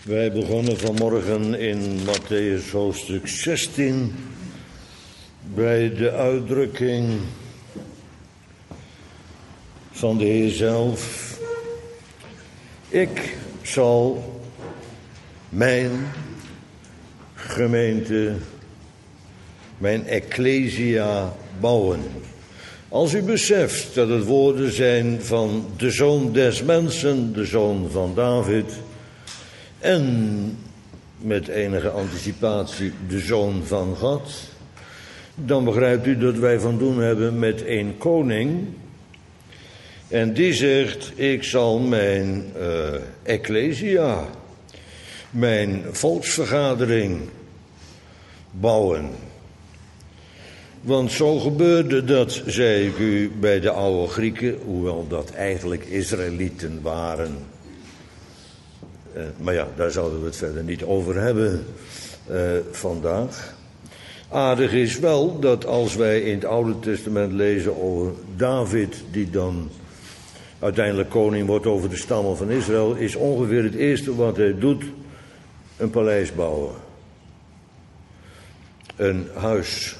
Wij begonnen vanmorgen in Mattheüs hoofdstuk 16 bij de uitdrukking van de Heer zelf. Ik zal mijn gemeente, mijn ecclesia bouwen. Als u beseft dat het woorden zijn van de Zoon des Mensen, de Zoon van David, en met enige anticipatie de Zoon van God, dan begrijpt u dat wij van doen hebben met één koning. En die zegt, ik zal mijn ecclesia, mijn volksvergadering bouwen. Want zo gebeurde dat, zei ik u, bij de oude Grieken, hoewel dat eigenlijk Israëlieten waren. Maar ja, daar zouden we het verder niet over hebben vandaag. Aardig is wel dat als wij in het Oude Testament lezen over David, die dan uiteindelijk koning wordt over de stammen van Israël, is ongeveer het eerste wat hij doet een paleis bouwen. Een huis.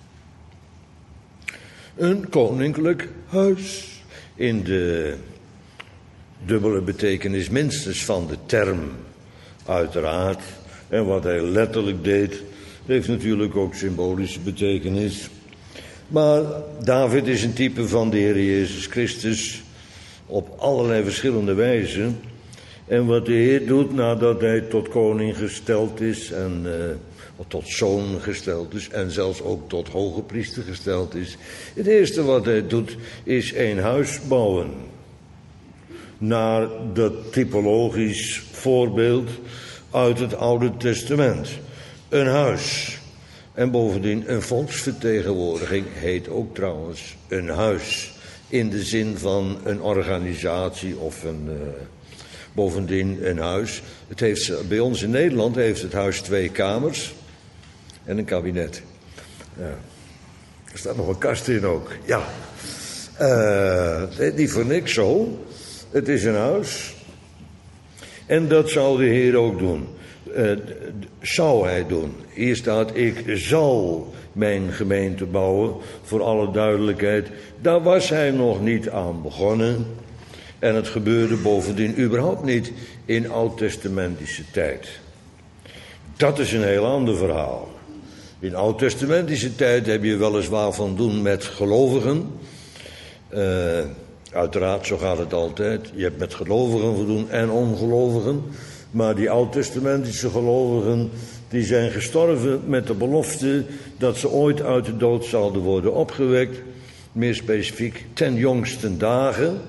Een koninklijk huis. In de dubbele betekenis minstens van de term, uiteraard. En wat hij letterlijk deed, heeft natuurlijk ook symbolische betekenis. Maar David is een type van de Heer Jezus Christus op allerlei verschillende wijzen. En wat de Heer doet nadat hij tot koning gesteld is en tot zoon gesteld is en zelfs ook tot hoge priester gesteld is. Het eerste wat hij doet is een huis bouwen. Naar dat typologisch voorbeeld uit het Oude Testament. Een huis. En bovendien een volksvertegenwoordiging heet ook trouwens een huis. In de zin van een organisatie of bovendien een huis. Het heeft, bij ons in Nederland heeft het huis 2 kamers en een kabinet. Ja. Er staat nog een kast in ook. Ja. Het heet niet voor niks zo. Het is een huis. En dat zal de Heer ook doen. Zou hij doen. Hier staat, ik zal mijn gemeente bouwen. Voor alle duidelijkheid. Daar was hij nog niet aan begonnen. En het gebeurde bovendien überhaupt niet in oud-testamentische tijd. Dat is een heel ander verhaal. In oud-testamentische tijd heb je weliswaar van doen met gelovigen. Uiteraard, zo gaat het altijd. Je hebt met gelovigen te doen en ongelovigen. Maar die oud-testamentische gelovigen, die zijn gestorven met de belofte dat ze ooit uit de dood zouden worden opgewekt. Meer specifiek, ten jongsten dagen.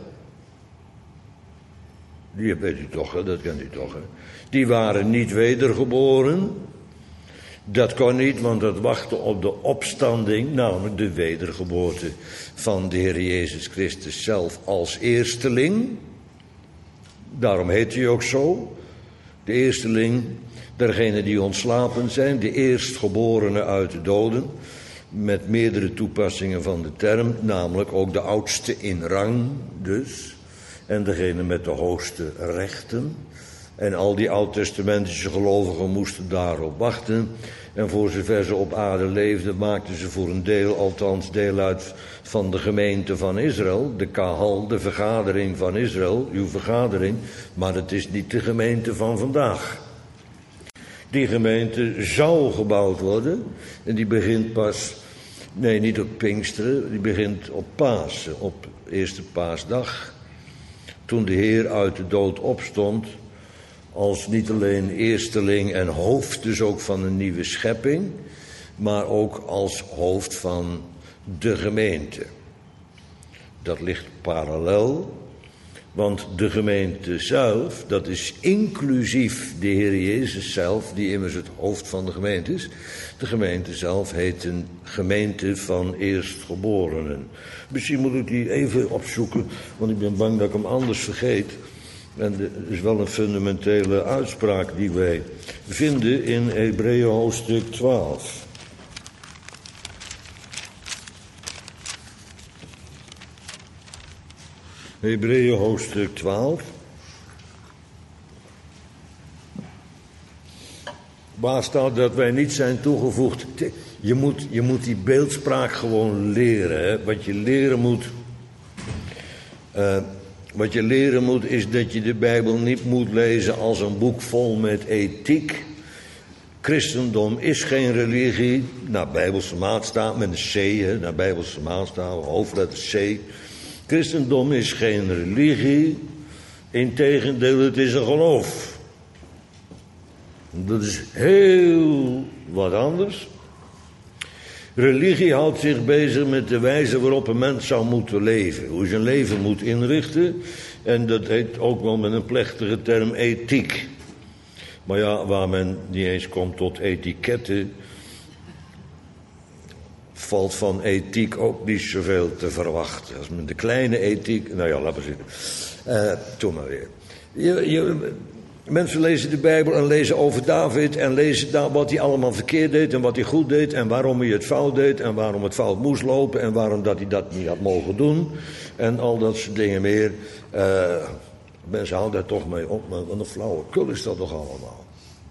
Die weet u toch, hè? Dat kent u toch, hè? Die waren niet wedergeboren. Dat kon niet, want dat wachtte op de opstanding, namelijk de wedergeboorte van de Heer Jezus Christus zelf als eersteling. Daarom heet hij ook zo. De eersteling, degenen die ontslapen zijn, de eerstgeborene uit de doden. Met meerdere toepassingen van de term, namelijk ook de oudste in rang dus. En degene met de hoogste rechten. En al die oud-testamentische gelovigen moesten daarop wachten. En voor zover ze op aarde leefden, maakten ze voor een deel, althans deel uit van de gemeente van Israël. De kahal, de vergadering van Israël, uw vergadering. Maar het is niet de gemeente van vandaag. Die gemeente zou gebouwd worden. En die begint pas, nee niet op Pinksteren, die begint op Pasen, op eerste paasdag. Toen de Heer uit de dood opstond. Als niet alleen eersteling en hoofd, dus ook van een nieuwe schepping, maar ook als hoofd van de gemeente. Dat ligt parallel, want de gemeente zelf, dat is inclusief de Heer Jezus zelf, die immers het hoofd van de gemeente is. De gemeente zelf heet een gemeente van eerstgeborenen. Misschien moet ik die even opzoeken, want ik ben bang dat ik hem anders vergeet. En er is wel een fundamentele uitspraak die wij vinden in Hebreeën hoofdstuk 12. Hebreeën hoofdstuk 12. Waar staat dat wij niet zijn toegevoegd? Je moet die beeldspraak gewoon leren. Hè? Wat je leren moet is dat je de Bijbel niet moet lezen als een boek vol met ethiek. Christendom is geen religie, naar Bijbelse maatstaf, met een C, hè, naar Bijbelse maatstaf, hoofdletter C. Christendom is geen religie, integendeel, het is een geloof. Dat is heel wat anders. Religie houdt zich bezig met de wijze waarop een mens zou moeten leven. Hoe zijn leven moet inrichten. En dat heet ook wel met een plechtige term ethiek. Maar ja, waar men niet eens komt tot etiketten, valt van ethiek ook niet zoveel te verwachten. Als men de kleine ethiek, nou ja, laten we zitten. Toen maar weer. Mensen lezen de Bijbel en lezen over David en lezen daar wat hij allemaal verkeerd deed en wat hij goed deed en waarom hij het fout deed en waarom het fout moest lopen en waarom dat hij dat niet had mogen doen en al dat soort dingen meer. Mensen houden daar toch mee op, maar wat een flauwekul is dat toch allemaal.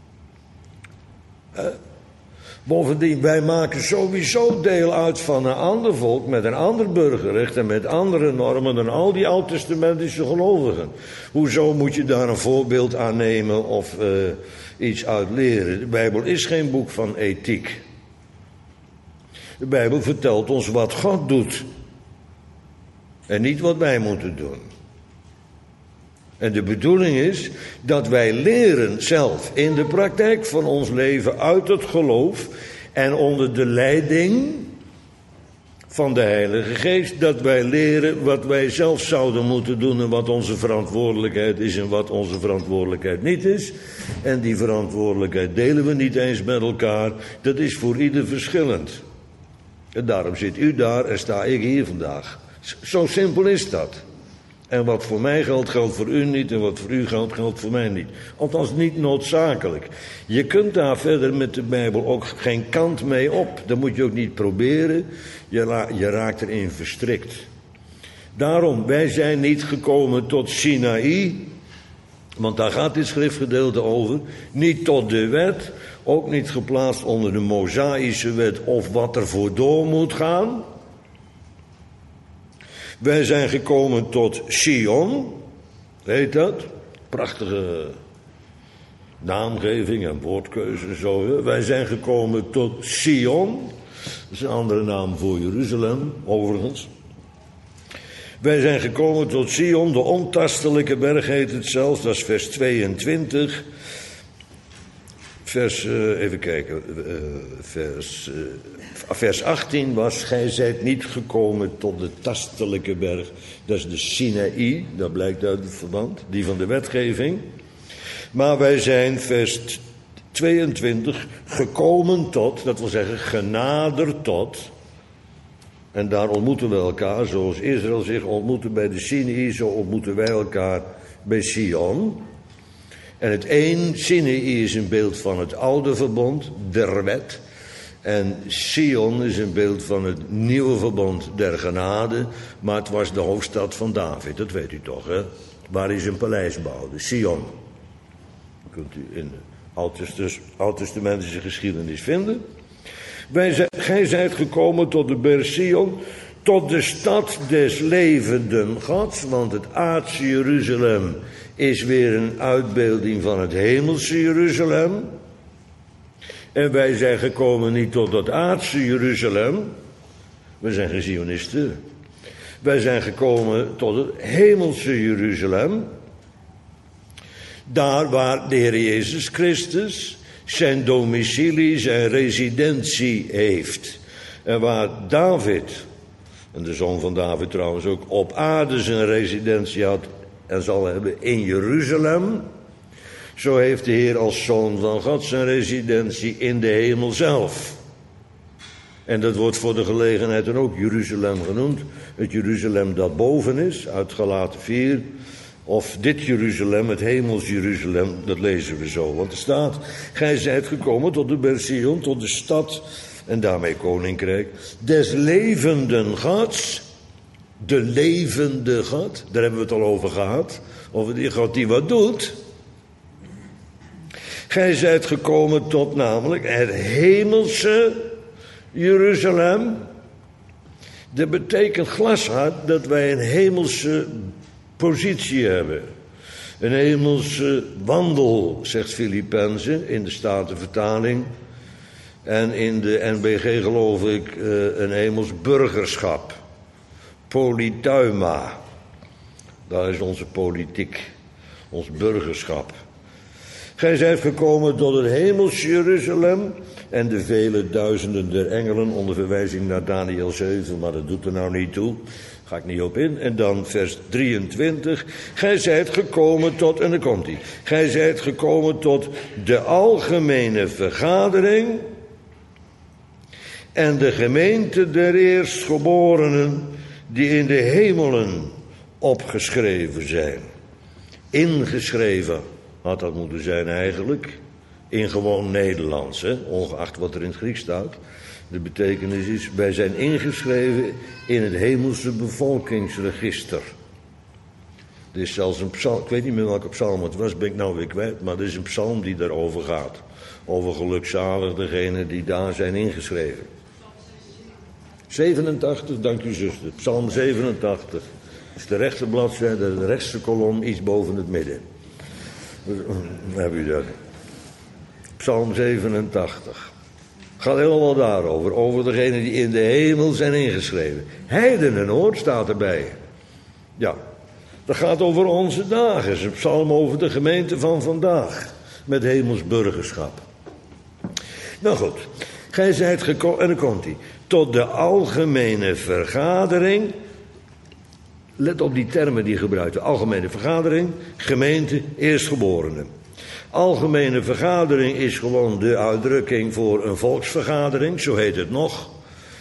Bovendien, wij maken sowieso deel uit van een ander volk met een ander burgerrecht en met andere normen dan al die oud-testamentische gelovigen. Hoezo moet je daar een voorbeeld aan nemen of iets uit leren? De Bijbel is geen boek van ethiek. De Bijbel vertelt ons wat God doet en niet wat wij moeten doen. En de bedoeling is dat wij leren zelf in de praktijk van ons leven uit het geloof en onder de leiding van de Heilige Geest, dat wij leren wat wij zelf zouden moeten doen en wat onze verantwoordelijkheid is en wat onze verantwoordelijkheid niet is. En die verantwoordelijkheid delen we niet eens met elkaar. Dat is voor ieder verschillend. En daarom zit u daar en sta ik hier vandaag. Zo simpel is dat. En wat voor mij geldt, geldt voor u niet. En wat voor u geldt, geldt voor mij niet. Althans niet noodzakelijk. Je kunt daar verder met de Bijbel ook geen kant mee op. Dat moet je ook niet proberen. Je raakt erin verstrikt. Daarom, wij zijn niet gekomen tot Sinaï. Want daar gaat dit schriftgedeelte over. Niet tot de wet. Ook niet geplaatst onder de Mosaïsche wet of wat er voor door moet gaan. Wij zijn gekomen tot Sion, heet dat? Prachtige naamgeving en woordkeuze en zo. Hè? Wij zijn gekomen tot Sion, dat is een andere naam voor Jeruzalem, overigens. Wij zijn gekomen tot Sion, de ontastelijke berg heet het zelfs, dat is vers 22. Vers 18 was, gij zijt niet gekomen tot de tastelijke berg. Dat is de Sinaï, dat blijkt uit het verband, die van de wetgeving. Maar wij zijn, vers 22, gekomen tot, dat wil zeggen genaderd tot. En daar ontmoeten we elkaar, zoals Israël zich ontmoette bij de Sinaï, zo ontmoeten wij elkaar bij Sion. En het een, Sinaï is een beeld van het oude verbond, der wet. En Sion is een beeld van het nieuwe verbond der genade. Maar het was de hoofdstad van David, dat weet u toch, hè? Waar hij zijn paleis bouwde, Sion. Dat kunt u in de oud-testamentische geschiedenis vinden. Gij zijt gekomen tot de berg Sion, tot de stad des levenden Gods. Want het aardse Jeruzalem is weer een uitbeelding van het hemelse Jeruzalem. En wij zijn gekomen niet tot dat aardse Jeruzalem. We zijn geen Zionisten. Wij zijn gekomen tot het hemelse Jeruzalem. Daar waar de Heer Jezus Christus zijn domicilie, zijn residentie heeft. En waar David, en de zoon van David trouwens ook, op aarde zijn residentie had en zal hebben in Jeruzalem. Zo heeft de Heer als zoon van God zijn residentie in de hemel zelf. En dat wordt voor de gelegenheid dan ook Jeruzalem genoemd. Het Jeruzalem dat boven is, uit Galaten 4. Of dit Jeruzalem, het hemels Jeruzalem, dat lezen we zo. Want er staat, gij zijt gekomen tot de berg Sion, tot de stad, en daarmee koninkrijk, des levenden Gods. De levende God, daar hebben we het al over gehad. Over die God die wat doet. Gij zijt gekomen tot namelijk het hemelse Jeruzalem. Dat betekent glashard dat wij een hemelse positie hebben. Een hemelse wandel, zegt Filippenzen in de Statenvertaling. En in de NBG geloof ik een hemels burgerschap. Politeuma. Dat is onze politiek. Ons burgerschap. Gij zijt gekomen tot het hemels Jeruzalem en de vele duizenden der engelen, onder verwijzing naar Daniel 7, maar dat doet er nou niet toe. Ga ik niet op in. En dan vers 23. Gij zijt gekomen tot, en dan komt hij. Gij zijt gekomen tot de algemene vergadering en de gemeente der eerstgeborenen die in de hemelen opgeschreven zijn. Ingeschreven had dat moeten zijn eigenlijk. In gewoon Nederlands, hè? Ongeacht wat er in het Grieks staat. De betekenis is, wij zijn ingeschreven in het hemelse bevolkingsregister. Er is zelfs een psalm, ik weet niet meer welke psalm het was, ben ik nou weer kwijt, maar er is een psalm die daarover gaat. Over gelukzalig degenen die daar zijn ingeschreven. 87, dank u zuster, psalm 87. Dat is de rechte bladzijde, de rechtse kolom, iets boven het midden. Dan heb u dat. Psalm 87. Gaat helemaal daarover. Over degenen die in de hemel zijn ingeschreven. Heidenen hoor, staat erbij. Ja, dat gaat over onze dagen. Het is een psalm over de gemeente van vandaag. Met hemels burgerschap. Nou goed. Gij zijt gekomen, en dan komt hij. Tot de algemene vergadering. Let op die termen die gebruikt. De algemene vergadering, gemeente, eerstgeborenen. Algemene vergadering is gewoon de uitdrukking voor een volksvergadering, zo heet het nog.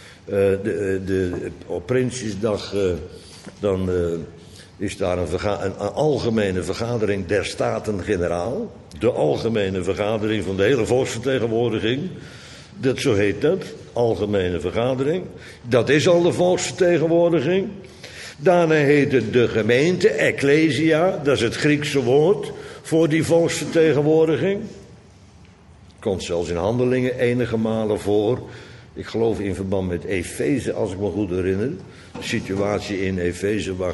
Op Prinsjesdag dan is daar een algemene vergadering der Staten-Generaal. De algemene vergadering van de hele volksvertegenwoordiging. Dat, zo heet dat, algemene vergadering. Dat is al de volksvertegenwoordiging. Daarna heet het de gemeente, ecclesia, dat is het Griekse woord voor die volksvertegenwoordiging. Komt zelfs in Handelingen enige malen voor. Ik geloof in verband met Efeze, als ik me goed herinner. De situatie in Efeze waar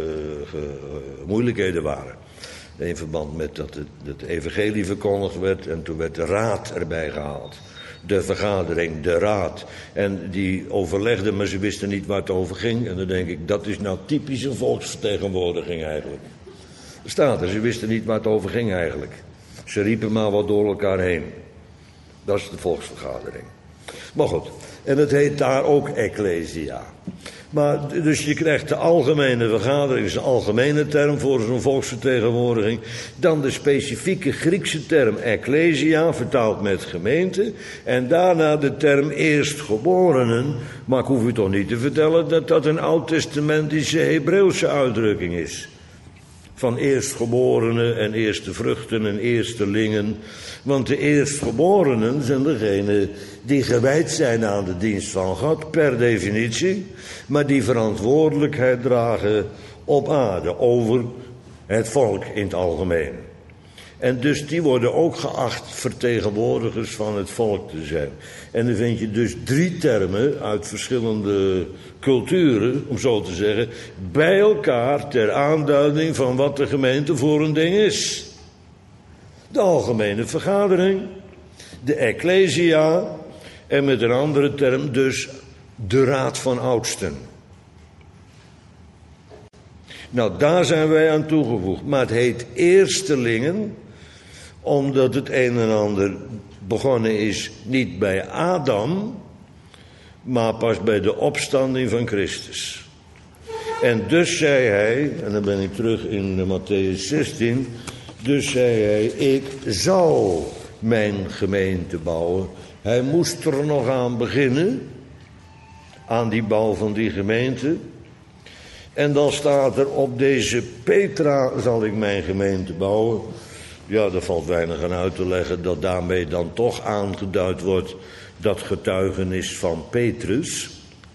moeilijkheden waren. In verband met dat het evangelie verkondigd werd en toen werd de raad erbij gehaald. De vergadering, de raad. En die overlegden, maar ze wisten niet waar het over ging. En dan denk ik, dat is nou typische volksvertegenwoordiging eigenlijk. Er staat er, ze wisten niet waar het over ging eigenlijk. Ze riepen maar wat door elkaar heen. Dat is de volksvergadering. Maar goed, en het heet daar ook ecclesia. Maar dus je krijgt de algemene vergadering, is een algemene term voor zo'n volksvertegenwoordiging. Dan de specifieke Griekse term ecclesia, vertaald met gemeente. En daarna de term eerstgeborenen. Maar ik hoef u toch niet te vertellen dat dat een oud-testamentische Hebreeuwse uitdrukking is. Van eerstgeborenen en eerste vruchten en eerstelingen. Want de eerstgeborenen zijn degenen die gewijd zijn aan de dienst van God, per definitie. Maar die verantwoordelijkheid dragen op aarde over het volk in het algemeen. En dus die worden ook geacht vertegenwoordigers van het volk te zijn. En dan vind je dus 3 termen uit verschillende culturen, om zo te zeggen, bij elkaar ter aanduiding van wat de gemeente voor een ding is. De algemene vergadering, de ecclesia en met een andere term dus de raad van oudsten. Nou, daar zijn wij aan toegevoegd. Maar het heet eerstelingen, omdat het een en ander begonnen is niet bij Adam, maar pas bij de opstanding van Christus. En dus zei hij, en dan ben ik terug in Mattheüs 16, dus zei hij, ik zal mijn gemeente bouwen. Hij moest er nog aan beginnen, aan die bouw van die gemeente. En dan staat er, op deze Petra zal ik mijn gemeente bouwen. Ja, daar valt weinig aan uit te leggen dat daarmee dan toch aangeduid wordt dat getuigenis van Petrus.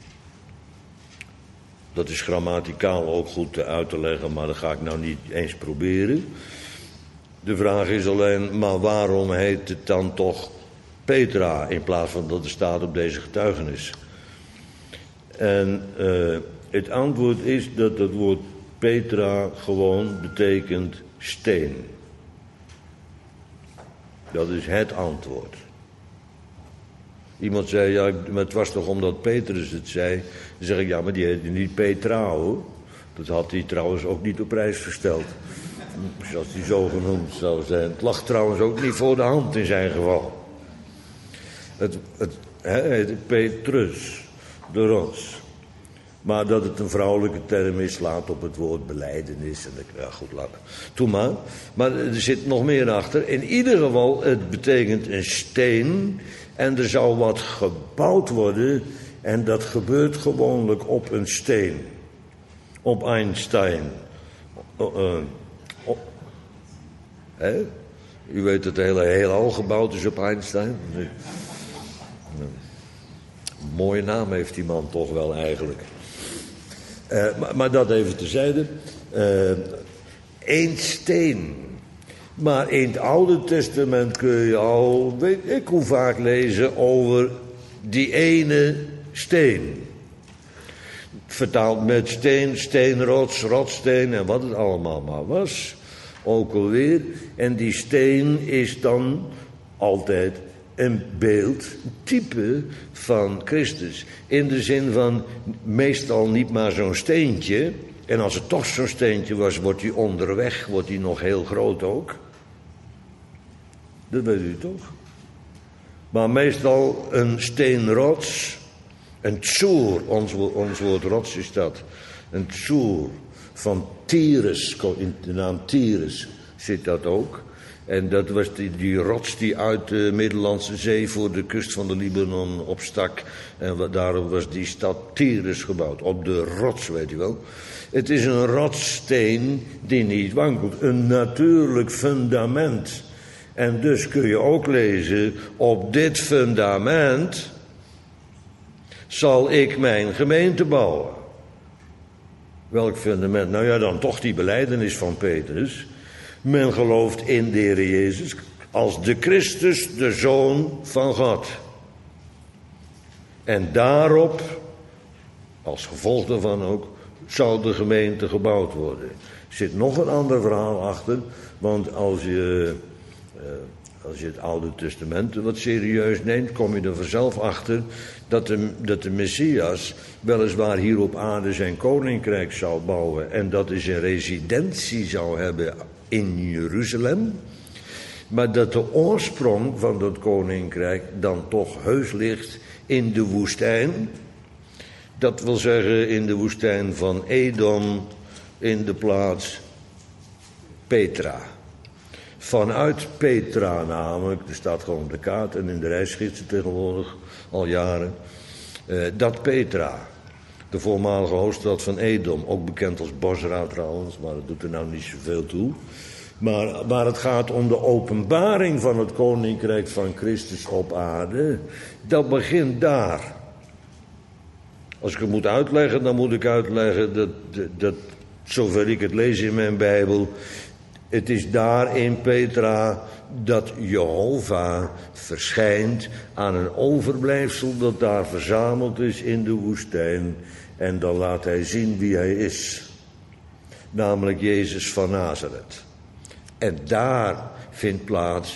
Dat is grammaticaal ook goed uit te leggen, maar dat ga ik nou niet eens proberen. De vraag is alleen, maar waarom heet het dan toch Petra in plaats van dat er staat op deze getuigenis? En het antwoord is dat het woord Petra gewoon betekent steen. Dat is het antwoord. Iemand zei, ja, maar het was toch omdat Petrus het zei. Dan zeg ik, ja, maar die heette niet Petra, hoor. Dat had hij trouwens ook niet op prijs gesteld. Zoals hij zo genoemd zou zijn. Het lag trouwens ook niet voor de hand in zijn geval. Het heette Petrus, de rots. Maar dat het een vrouwelijke term is, slaat op het woord belijdenis. En ja, goed, laat toe maar. Maar er zit nog meer achter. In ieder geval, het betekent een steen. En er zou wat gebouwd worden. En dat gebeurt gewoonlijk op een steen. Op Einstein. U weet dat het hele heelal gebouwd is op Einstein. Een mooie naam heeft die man toch wel eigenlijk. Maar dat even terzijde. Eén steen. Maar in het Oude Testament kun je al, weet ik hoe vaak lezen over die ene steen. Vertaald met steen, steenrots, rotsteen en wat het allemaal maar was. Ook alweer. En die steen is dan altijd een beeld, een type van Christus. In de zin van meestal niet maar zo'n steentje. En als het toch zo'n steentje was, wordt hij onderweg, wordt hij nog heel groot ook. Dat weet u toch? Maar meestal een steenrots, een tsoer, ons woord rots is dat. Een tsoer van Tyrus, in de naam Tyrus zit dat ook. En dat was die rots die uit de Middellandse Zee voor de kust van de Libanon opstak. En daarom was die stad Tyrus gebouwd, op de rots, weet u wel. Het is een rotssteen die niet wankelt, een natuurlijk fundament. En dus kun je ook lezen, op dit fundament zal ik mijn gemeente bouwen. Welk fundament? Nou ja, dan toch die belijdenis van Petrus. Men gelooft in de Heer Jezus als de Christus, de Zoon van God. En daarop, als gevolg daarvan ook, zal de gemeente gebouwd worden. Er zit nog een ander verhaal achter, want als je het Oude Testament wat serieus neemt, kom je er vanzelf achter dat de Messias weliswaar hier op aarde zijn koninkrijk zou bouwen en dat hij zijn residentie zou hebben in Jeruzalem, maar dat de oorsprong van dat koninkrijk dan toch heus ligt in de woestijn. Dat wil zeggen in de woestijn van Edom, in de plaats Petra. Vanuit Petra namelijk, er staat gewoon op de kaart en in de reisgidsen tegenwoordig al jaren, dat Petra, de voormalige hoofdstad van Edom, ook bekend als Bosra trouwens, maar dat doet er nou niet zoveel toe. Maar waar het gaat om de openbaring van het koninkrijk van Christus op aarde, dat begint daar. Als ik het moet uitleggen, dan moet ik uitleggen dat zover ik het lees in mijn Bijbel, het is daar in Petra dat Jehovah verschijnt aan een overblijfsel dat daar verzameld is in de woestijn. En dan laat hij zien wie hij is. Namelijk Jezus van Nazareth. En daar vindt plaats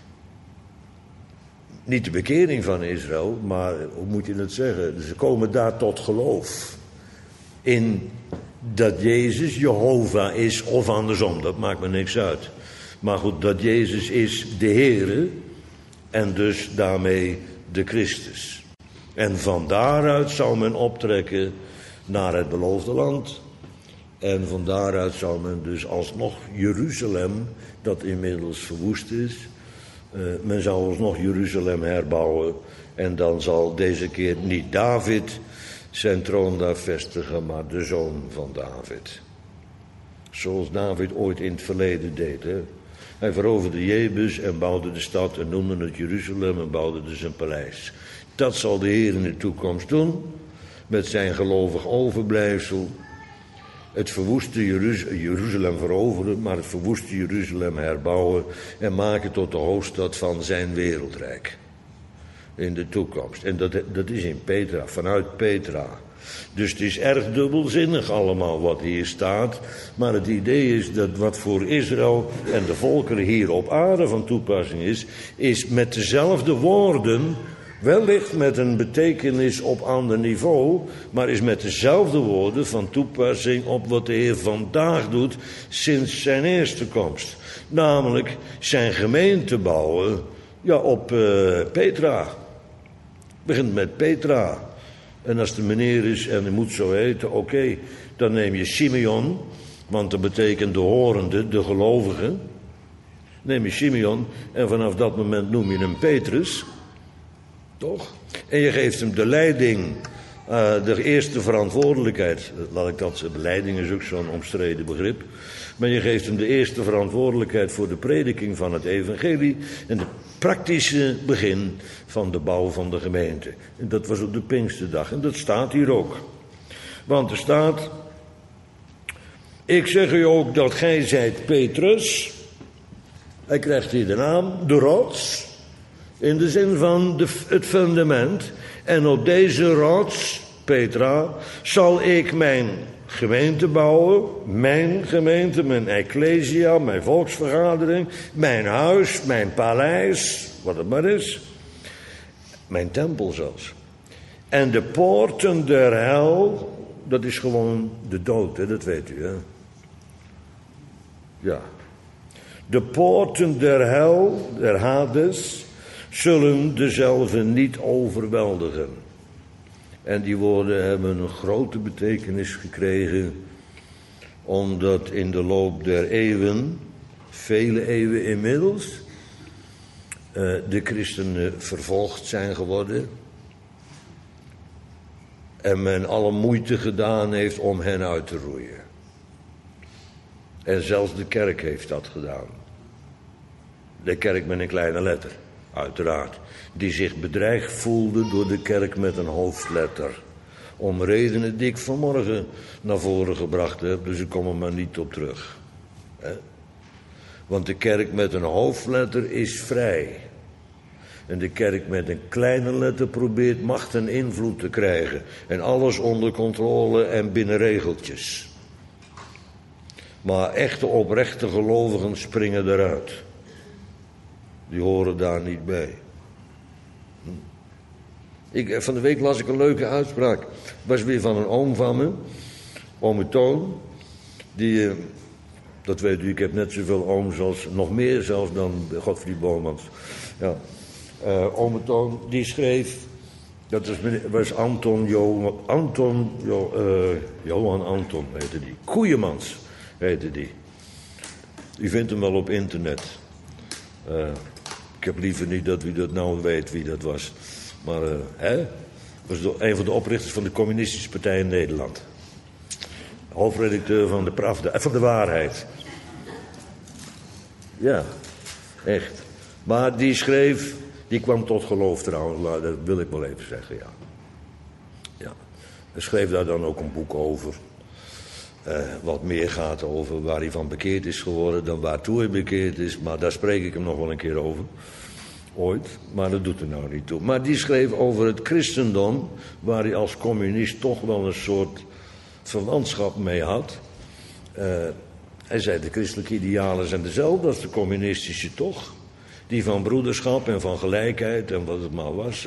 niet de bekering van Israël, maar hoe moet je het zeggen? Ze komen daar tot geloof. In dat Jezus Jehovah is, of andersom, dat maakt me niks uit. Maar goed, dat Jezus is de Heere en dus daarmee de Christus. En van daaruit zou men optrekken naar het beloofde land. En van daaruit zou men dus alsnog Jeruzalem, dat inmiddels verwoest is, men zou alsnog Jeruzalem herbouwen. En dan zal deze keer niet David zijn troon daar vestigen, maar de zoon van David. Zoals David ooit in het verleden deed. Hè? Hij veroverde Jebus en bouwde de stad en noemde het Jeruzalem en bouwde dus een paleis. Dat zal de Heer in de toekomst doen, met zijn gelovig overblijfsel. het verwoeste Jeruzalem veroveren, maar het verwoeste Jeruzalem herbouwen en maken tot de hoofdstad van zijn wereldrijk. In de toekomst. En dat is in Petra, vanuit Petra. Dus het is erg dubbelzinnig allemaal wat hier staat. Maar het idee is dat wat voor Israël en de volkeren hier op aarde van toepassing is met dezelfde woorden, wellicht met een betekenis op ander niveau, maar is met dezelfde woorden van toepassing op wat de Heer vandaag doet sinds zijn eerste komst. Namelijk zijn gemeente bouwen op Petra. Begint met Petra. En als de meneer is en hij moet zo heten, oké, dan neem je Simeon, want dat betekent de horende, de gelovige. Neem je Simeon en vanaf dat moment noem je hem Petrus. Toch? En je geeft hem de leiding, de eerste verantwoordelijkheid. Laat ik dat zeggen, leiding is ook zo'n omstreden begrip. Maar je geeft hem de eerste verantwoordelijkheid voor de prediking van het evangelie en de praktische begin van de bouw van de gemeente. En dat was op de Pinksterdag en dat staat hier ook. Want er staat, ik zeg u ook dat gij zijt Petrus. Hij krijgt hier de naam, de rots. In de zin van het fundament. En op deze rots, Petra, zal ik mijn gemeente bouwen. Mijn gemeente, mijn ecclesia, mijn volksvergadering. Mijn huis, mijn paleis, wat het maar is. Mijn tempel zelfs. En de poorten der hel, dat is gewoon de dood, hè, dat weet u, hè. Ja. De poorten der hel, der Hades, zullen dezelfde niet overweldigen. En die woorden hebben een grote betekenis gekregen, omdat in de loop der eeuwen, vele eeuwen inmiddels, de christenen vervolgd zijn geworden. En men alle moeite gedaan heeft om hen uit te roeien. En zelfs de kerk heeft dat gedaan. De kerk met een kleine letter, uiteraard. Die zich bedreigd voelde door de kerk met een hoofdletter. Om redenen die ik vanmorgen naar voren gebracht heb, dus ik kom er maar niet op terug. Want de kerk met een hoofdletter is vrij. En de kerk met een kleine letter probeert macht en invloed te krijgen. En alles onder controle en binnen regeltjes. Maar echte oprechte gelovigen springen eruit. Die horen daar niet bij. Van de week las ik een leuke uitspraak. Het was weer van een oom van me. Ome Toon. Die, dat weet u, ik heb net zoveel ooms als, nog meer zelfs dan Godfried Bomans. Ja. Ome Toon, die schreef, dat was Johan Anton heette die. Koeiemans heette die. U vindt hem wel op internet. Ik heb liever niet dat u dat nou weet wie dat was. Maar was een van de oprichters van de Communistische Partij in Nederland. Hoofdredacteur van de Pravda, van de Waarheid. Ja, echt. Maar die schreef, die kwam tot geloof trouwens, dat wil ik wel even zeggen, ja. Ja. Hij schreef daar dan ook een boek over. Wat meer gaat over waar hij van bekeerd is geworden dan waartoe hij bekeerd is. Maar daar spreek ik hem nog wel een keer over. Ooit, maar dat doet er nou niet toe. Maar die schreef over het christendom, waar hij als communist toch wel een soort verwantschap mee had. Hij zei, de christelijke idealen zijn dezelfde als de communistische toch. Die van broederschap en van gelijkheid en wat het maar was.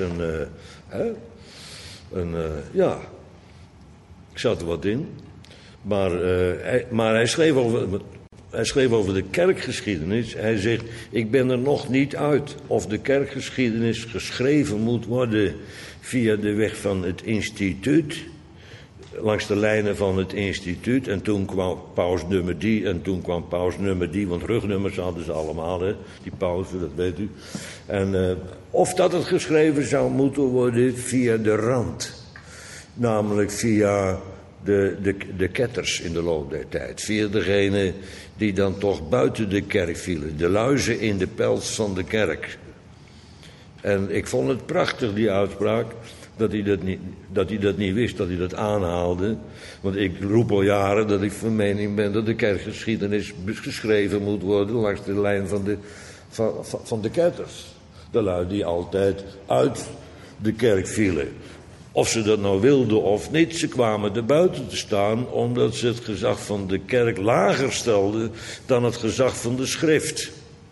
Ja, ik zat er wat in. Maar hij schreef over de kerkgeschiedenis. Hij zegt, ik ben er nog niet uit of de kerkgeschiedenis geschreven moet worden via de weg van het instituut. Langs de lijnen van het instituut. En toen kwam paus nummer die en toen kwam paus nummer die. Want rugnummers hadden ze allemaal, hè, die pausen, dat weet u. En of dat het geschreven zou moeten worden via de rand. Namelijk via de ketters in de loop der tijd. Via degene die dan toch buiten de kerk vielen. De luizen in de pels van de kerk. En ik vond het prachtig, die uitspraak. dat hij dat niet wist, dat hij dat aanhaalde. Want ik roep al jaren dat ik van mening ben dat de kerkgeschiedenis geschreven moet worden langs de lijn van de ketters. De lui die altijd uit de kerk vielen. Of ze dat nou wilden of niet, ze kwamen er buiten te staan omdat ze het gezag van de kerk lager stelden dan het gezag van de schrift.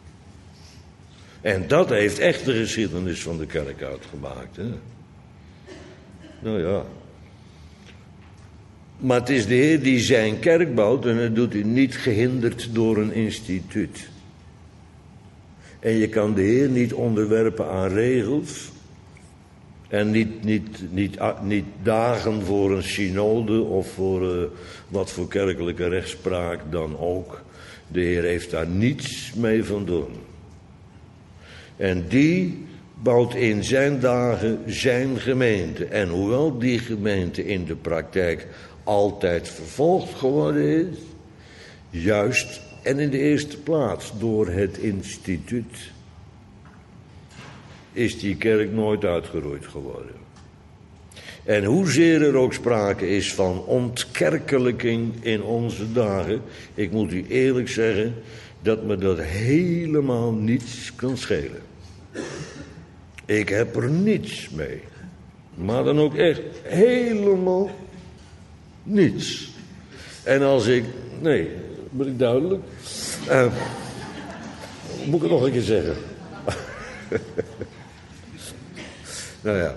En dat heeft echt de geschiedenis van de kerk uitgemaakt. Hè? Nou ja. Maar het is de Heer die zijn kerk bouwt en dat doet hij niet gehinderd door een instituut. En je kan de Heer niet onderwerpen aan regels. En niet dagen voor een synode of voor wat voor kerkelijke rechtspraak dan ook. De Heer heeft daar niets mee van doen. En die bouwt in zijn dagen zijn gemeente. En hoewel die gemeente in de praktijk altijd vervolgd geworden is, juist en in de eerste plaats door het instituut, is die kerk nooit uitgeroeid geworden. En hoezeer er ook sprake is van ontkerkelijking in onze dagen, ik moet u eerlijk zeggen dat me dat helemaal niets kan schelen. Ik heb er niets mee. Maar dan ook echt helemaal niets. En als ik... Nee, ben ik duidelijk? Moet ik het nog een keer zeggen? Nou ja.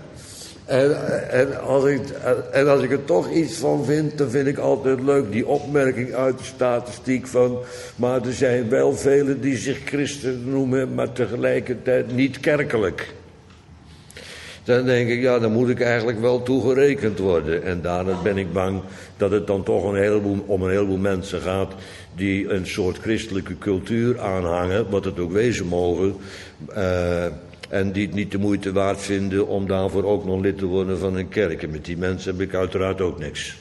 En als ik er toch iets van vind, dan vind ik altijd leuk die opmerking uit de statistiek van... maar er zijn wel velen die zich christen noemen, maar tegelijkertijd niet kerkelijk. Dan denk ik, ja, dan moet ik eigenlijk wel toegerekend worden. En daarna ben ik bang dat het dan toch om een heleboel mensen gaat die een soort christelijke cultuur aanhangen, wat het ook wezen mogen... en die het niet de moeite waard vinden om daarvoor ook nog lid te worden van een kerk. En met die mensen heb ik uiteraard ook niks.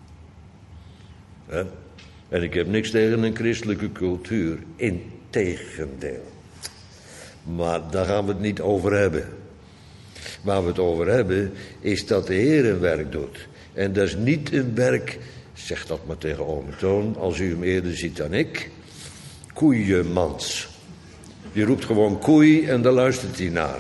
En ik heb niks tegen een christelijke cultuur. Integendeel. Maar daar gaan we het niet over hebben. Waar we het over hebben is dat de Heer een werk doet. En dat is niet een werk, zeg dat maar tegen ome Toon, als u hem eerder ziet dan ik, koeienmans. Die roept gewoon koei en daar luistert hij naar.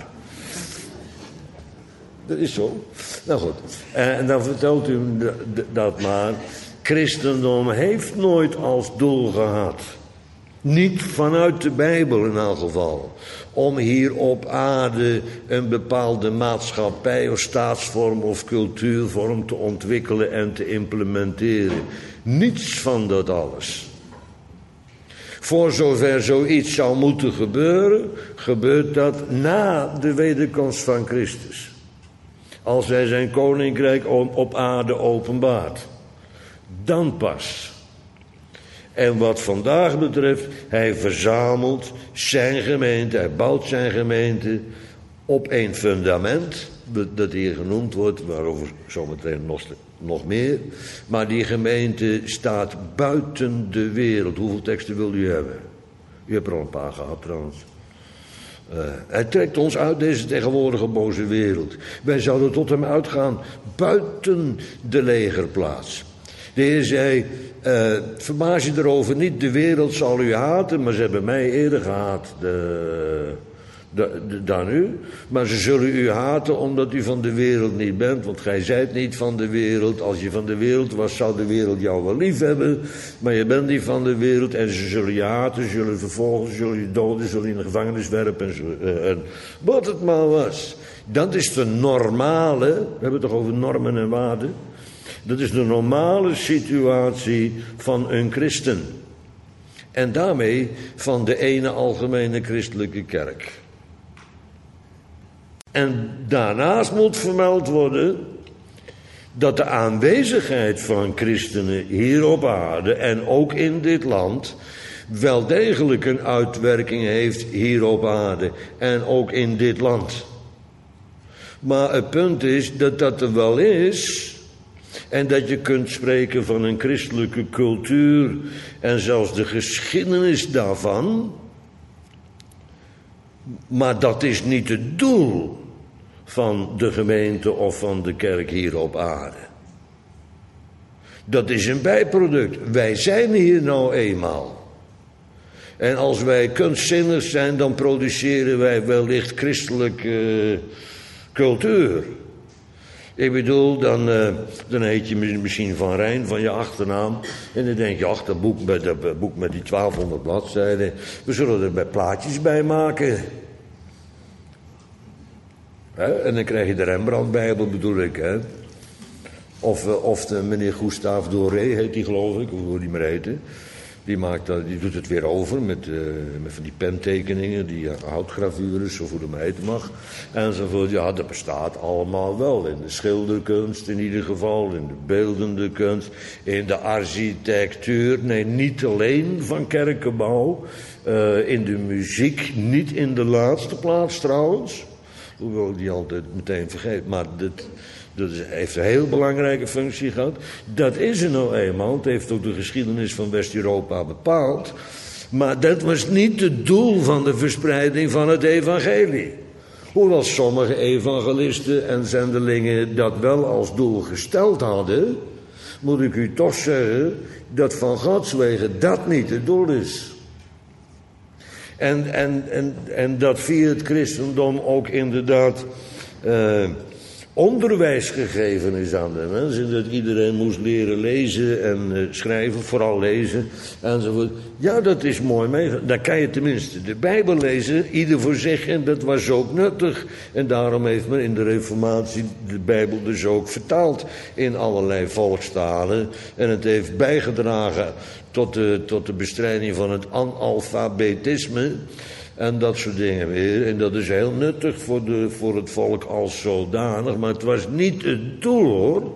Dat is zo. Nou goed. En dan vertelt u hem dat maar. Christendom heeft nooit als doel gehad. Niet vanuit de Bijbel in elk geval. Om hier op aarde een bepaalde maatschappij of staatsvorm of cultuurvorm te ontwikkelen en te implementeren. Niets van dat alles. Voor zover zoiets zou moeten gebeuren, gebeurt dat na de wederkomst van Christus. Als hij zijn koninkrijk op aarde openbaart. Dan pas. En wat vandaag betreft, hij verzamelt zijn gemeente, hij bouwt zijn gemeente op een fundament, dat hier genoemd wordt, waarover zometeen nog meer. Maar die gemeente staat buiten de wereld. Hoeveel teksten wil u hebben? U hebt er al een paar gehad trouwens. Hij trekt ons uit deze tegenwoordige boze wereld. Wij zouden tot hem uitgaan buiten de legerplaats. De Heer zei, verbaas je erover niet, de wereld zal u haten, maar ze hebben mij eerder gehaat dan u. Maar ze zullen u haten omdat u van de wereld niet bent, want gij zijt niet van de wereld. Als je van de wereld was, zou de wereld jou wel lief hebben, maar je bent niet van de wereld en ze zullen je haten, zullen je vervolgen, zullen je doden, zullen je in de gevangenis werpen en wat het maar was. Dat is de normale, we hebben het toch over normen en waarden. Dat is de normale situatie van een christen. En daarmee van de ene algemene christelijke kerk. En daarnaast moet vermeld worden dat de aanwezigheid van christenen hier op aarde en ook in dit land wel degelijk een uitwerking heeft hier op aarde en ook in dit land. Maar het punt is dat dat er wel is. En dat je kunt spreken van een christelijke cultuur en zelfs de geschiedenis daarvan. Maar dat is niet het doel van de gemeente of van de kerk hier op aarde. Dat is een bijproduct. Wij zijn hier nou eenmaal. En als wij kunstzinnig zijn, dan produceren wij wellicht christelijke cultuur. Ik bedoel, dan heet je misschien Van Rijn van je achternaam. En dan denk je, ach, dat boek met die 1200 bladzijden. We zullen er met plaatjes bij maken. En dan krijg je de Rembrandt-bijbel, bedoel ik. Hè? Of de meneer Gustave Doré, heet die geloof ik, hoe die maar heette. Die doet het weer over met van die pentekeningen, die houtgravures, of hoe dat maar heten mag. Enzovoort. Ja, dat bestaat allemaal wel. In de schilderkunst in ieder geval, in de beeldende kunst, in de architectuur. Nee, niet alleen van kerkenbouw. In de muziek, niet in de laatste plaats trouwens. Hoewel ik die altijd meteen vergeet. Maar dat heeft een heel belangrijke functie gehad. Dat is er nou eenmaal. Het heeft ook de geschiedenis van West-Europa bepaald. Maar dat was niet het doel van de verspreiding van het evangelie. Hoewel sommige evangelisten en zendelingen dat wel als doel gesteld hadden, moet ik u toch zeggen dat van Gods wegen dat niet het doel is. En dat via het christendom ook inderdaad onderwijs gegeven is aan de mensen. Dat iedereen moest leren lezen en schrijven, vooral lezen enzovoort. Ja, dat is mooi. Dan kan je tenminste de Bijbel lezen, ieder voor zich. En dat was ook nuttig. En daarom heeft men in de Reformatie de Bijbel dus ook vertaald in allerlei volkstalen. En het heeft bijgedragen tot de bestrijding van het analfabetisme. En dat soort dingen weer. En dat is heel nuttig voor het volk als zodanig. Maar het was niet het doel, hoor.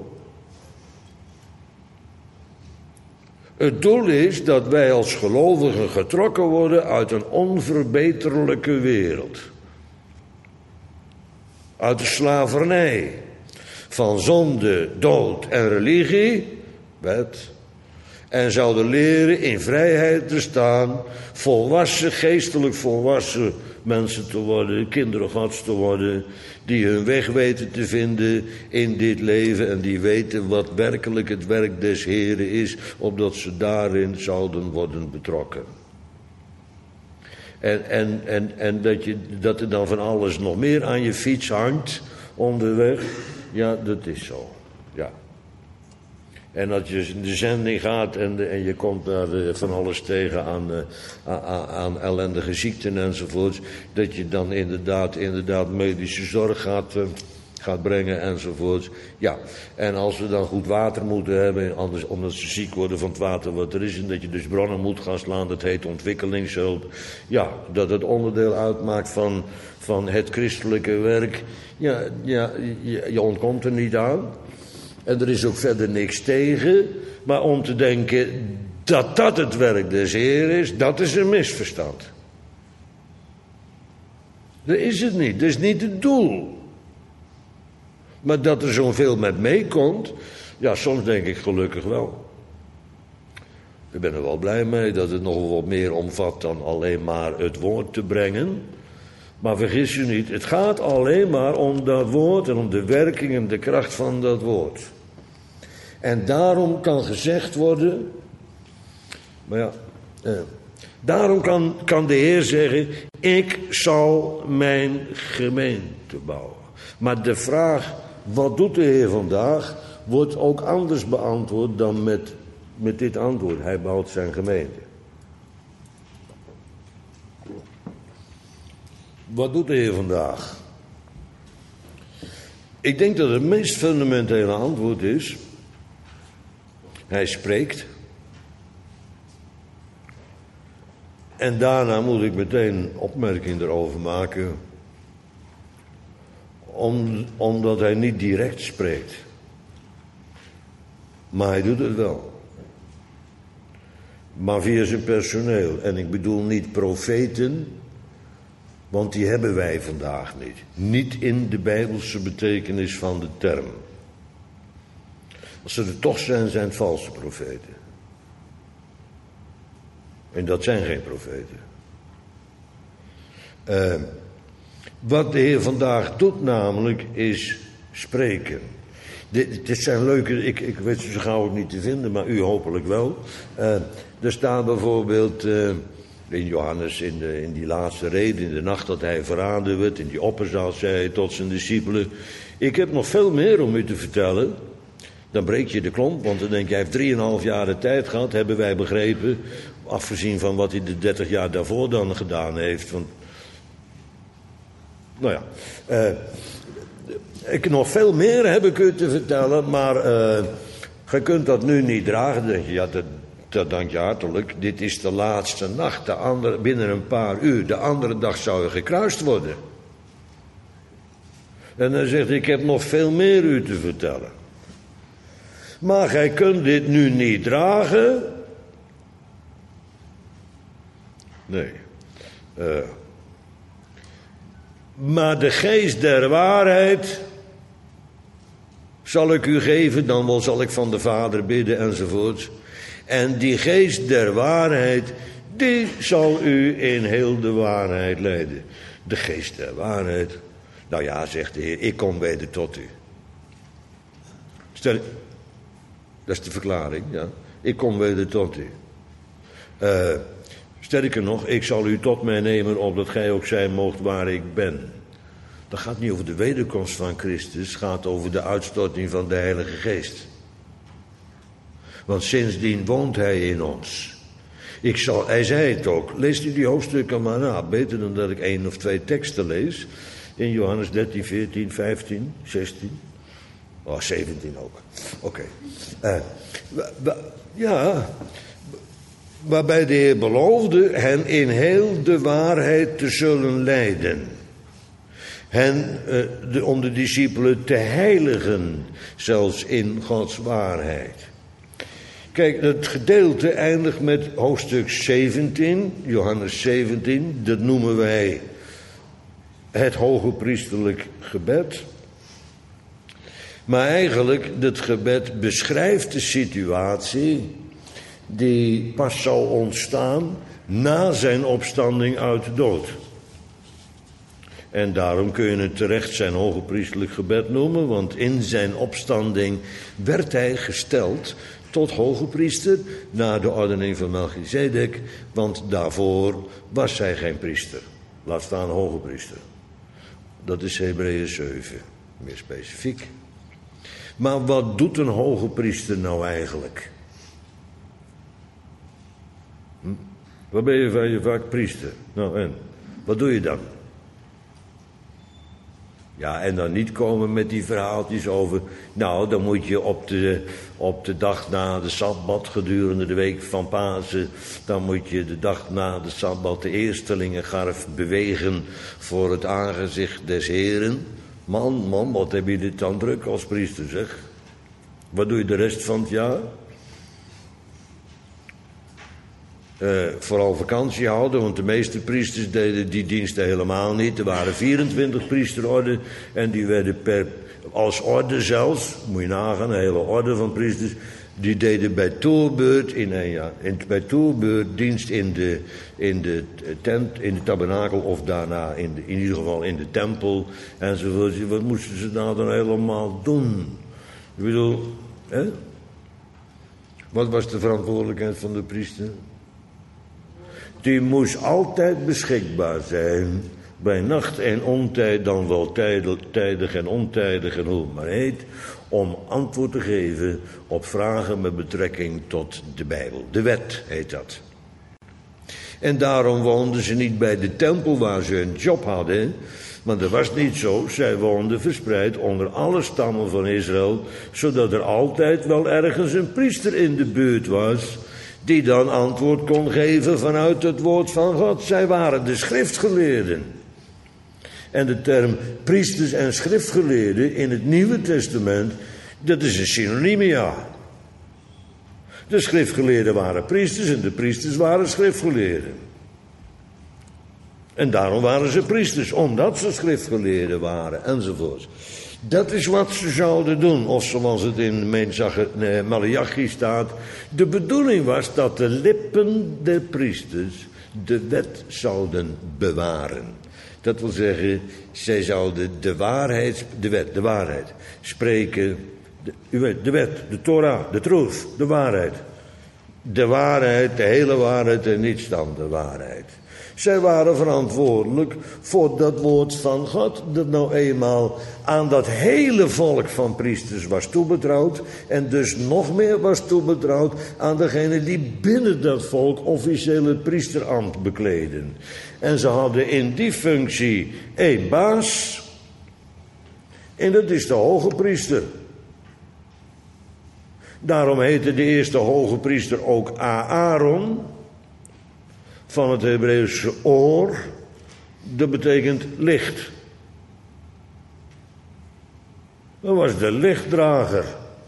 Het doel is dat wij als gelovigen getrokken worden uit een onverbeterlijke wereld. Uit de slavernij. Van zonde, dood en religie. Wet. En zouden leren in vrijheid te staan, volwassen, geestelijk volwassen mensen te worden, kinderen Gods te worden, die hun weg weten te vinden in dit leven en die weten wat werkelijk het werk des Heren is, opdat ze daarin zouden worden betrokken. En dat er dan van alles nog meer aan je fiets hangt onderweg, ja, dat is zo, ja. En als je in de zending gaat en je komt daar van alles tegen aan ellendige ziekten enzovoorts, dat je dan inderdaad medische zorg gaat brengen enzovoorts. Ja, en als we dan goed water moeten hebben, anders omdat ze ziek worden van het water wat er is, en dat je dus bronnen moet gaan slaan, dat heet ontwikkelingshulp. Ja, dat het onderdeel uitmaakt van het christelijke werk. Ja, je ontkomt er niet aan. En er is ook verder niks tegen. Maar om te denken dat dat het werk des Heeren is, dat is een misverstand. Dat is het niet. Dat is niet het doel. Maar dat er zoveel met meekomt, ja, soms denk ik gelukkig wel. Ik ben er wel blij mee dat het nog wat meer omvat dan alleen maar het woord te brengen. Maar vergis je niet, het gaat alleen maar om dat woord en om de werking en de kracht van dat woord. En daarom kan gezegd worden, maar ja, daarom kan de Heer zeggen, ik zal mijn gemeente bouwen. Maar de vraag, wat doet de Heer vandaag, wordt ook anders beantwoord dan met dit antwoord. Hij bouwt zijn gemeente. Wat doet de Heer vandaag? Ik denk dat het meest fundamentele antwoord is, hij spreekt. En daarna moet ik meteen een opmerking erover maken, omdat hij niet direct spreekt. Maar hij doet het wel. Maar via zijn personeel. En ik bedoel niet profeten, want die hebben wij vandaag niet. Niet in de Bijbelse betekenis van de term. Als ze er toch zijn het valse profeten. En dat zijn geen profeten. Wat de Heer vandaag doet namelijk is spreken. Dit zijn leuke, ik weet ze zo gauw ook niet te vinden, maar u hopelijk wel. Er staat bijvoorbeeld in Johannes, in die laatste reden, in de nacht dat hij verraden werd, in die opperzaal zei hij tot zijn discipelen: ik heb nog veel meer om u te vertellen. Dan breek je de klomp, want dan denk je, hij heeft 3,5 jaar de tijd gehad, hebben wij begrepen. Afgezien van wat hij de 30 jaar daarvoor dan gedaan heeft. Want, nou ja, nog veel meer heb ik u te vertellen, maar je kunt dat nu niet dragen. Dan denk je, ja, dat dank je hartelijk. Dit is de laatste nacht, binnen een paar uur. De andere dag zou je gekruist worden. En dan zegt hij, ik heb nog veel meer u te vertellen. Maar gij kunt dit nu niet dragen. Nee. Maar de geest der waarheid zal ik u geven, dan wel zal ik van de Vader bidden enzovoort. En die geest der waarheid, die zal u in heel de waarheid leiden. De geest der waarheid. Nou ja, zegt de Heer, ik kom weder tot u. Stel, dat is de verklaring, ja. Ik kom weder tot u. Sterker nog, ik zal u tot mij nemen, opdat gij ook zijn moogt waar ik ben. Dat gaat niet over de wederkomst van Christus, het gaat over de uitstorting van de Heilige Geest. Want sindsdien woont hij in ons. Hij zei het ook, leest u die hoofdstukken maar na, beter dan dat ik 1 of 2 teksten lees. In Johannes 13, 14, 15, 16... 17 ook. Oké. Ja, waarbij de Heer beloofde hen in heel de waarheid te zullen leiden. Om de discipelen te heiligen, zelfs in Gods waarheid. Kijk, het gedeelte eindigt met hoofdstuk 17, Johannes 17. Dat noemen wij het hoge priesterlijk gebed. Maar eigenlijk, dat gebed beschrijft de situatie die pas zal ontstaan na zijn opstanding uit de dood. En daarom kun je het terecht zijn hoge priesterlijk gebed noemen, want in zijn opstanding werd hij gesteld tot hoge priester naar de ordening van Melchizedek, want daarvoor was hij geen priester. Laat staan hoge priester. Dat is Hebreeën 7, meer specifiek. Maar wat doet een hoge priester nou eigenlijk? Wat ben je van je vak priester? Nou en, wat doe je dan? Ja, en dan niet komen met die verhaaltjes over... Nou, dan moet je op de dag na de Sabbat gedurende de week van Pasen... dan moet je de dag na de Sabbat de eerstelingengarf bewegen... voor het aangezicht des Heren. Man, wat heb je dit dan druk als priester, zeg? Wat doe je de rest van het jaar? Vooral vakantie houden, want de meeste priesters deden die diensten helemaal niet. Er waren 24 priesterorden en die werden als orde zelfs, moet je nagaan, een hele orde van priesters, die deden bij toerbeurt bij toerbeurt dienst in de tent, in de tabernakel of daarna in ieder geval in de tempel enzovoort. Wat moesten ze nou dan helemaal doen? Ik bedoel, hè? Wat was de verantwoordelijkheid van de priester? Die moest altijd beschikbaar zijn, bij nacht en ontijd, dan wel tijdig en ontijdig en hoe het maar heet, om antwoord te geven op vragen met betrekking tot de Bijbel. De wet heet dat. En daarom woonden ze niet bij de tempel waar ze een job hadden, want dat was niet zo. Zij woonden verspreid onder alle stammen van Israël, zodat er altijd wel ergens een priester in de buurt was, die dan antwoord kon geven vanuit het woord van God. Zij waren de schriftgeleerden. En de term priesters en schriftgeleerden in het Nieuwe Testament, dat is een synonymia. De schriftgeleerden waren priesters en de priesters waren schriftgeleerden. En daarom waren ze priesters, omdat ze schriftgeleerden waren, enzovoort. Dat is wat ze zouden doen, of zoals het in Maleachi staat. De bedoeling was dat de lippen der priesters de wet zouden bewaren. Dat wil zeggen, zij zouden de waarheid spreken. De wet, de Torah, de truth, de waarheid. De waarheid, de hele waarheid en niets dan de waarheid. Zij waren verantwoordelijk voor dat woord van God, dat nou eenmaal aan dat hele volk van priesters was toebetrouwd. En dus nog meer was toebetrouwd aan degenen die binnen dat volk officieel het priesterambt bekleden. En ze hadden in die functie één baas. En dat is de hoge priester. Daarom heette de eerste hoge priester ook Aaron. Van het Hebreeuwse oor. Dat betekent licht. Dat was de lichtdrager.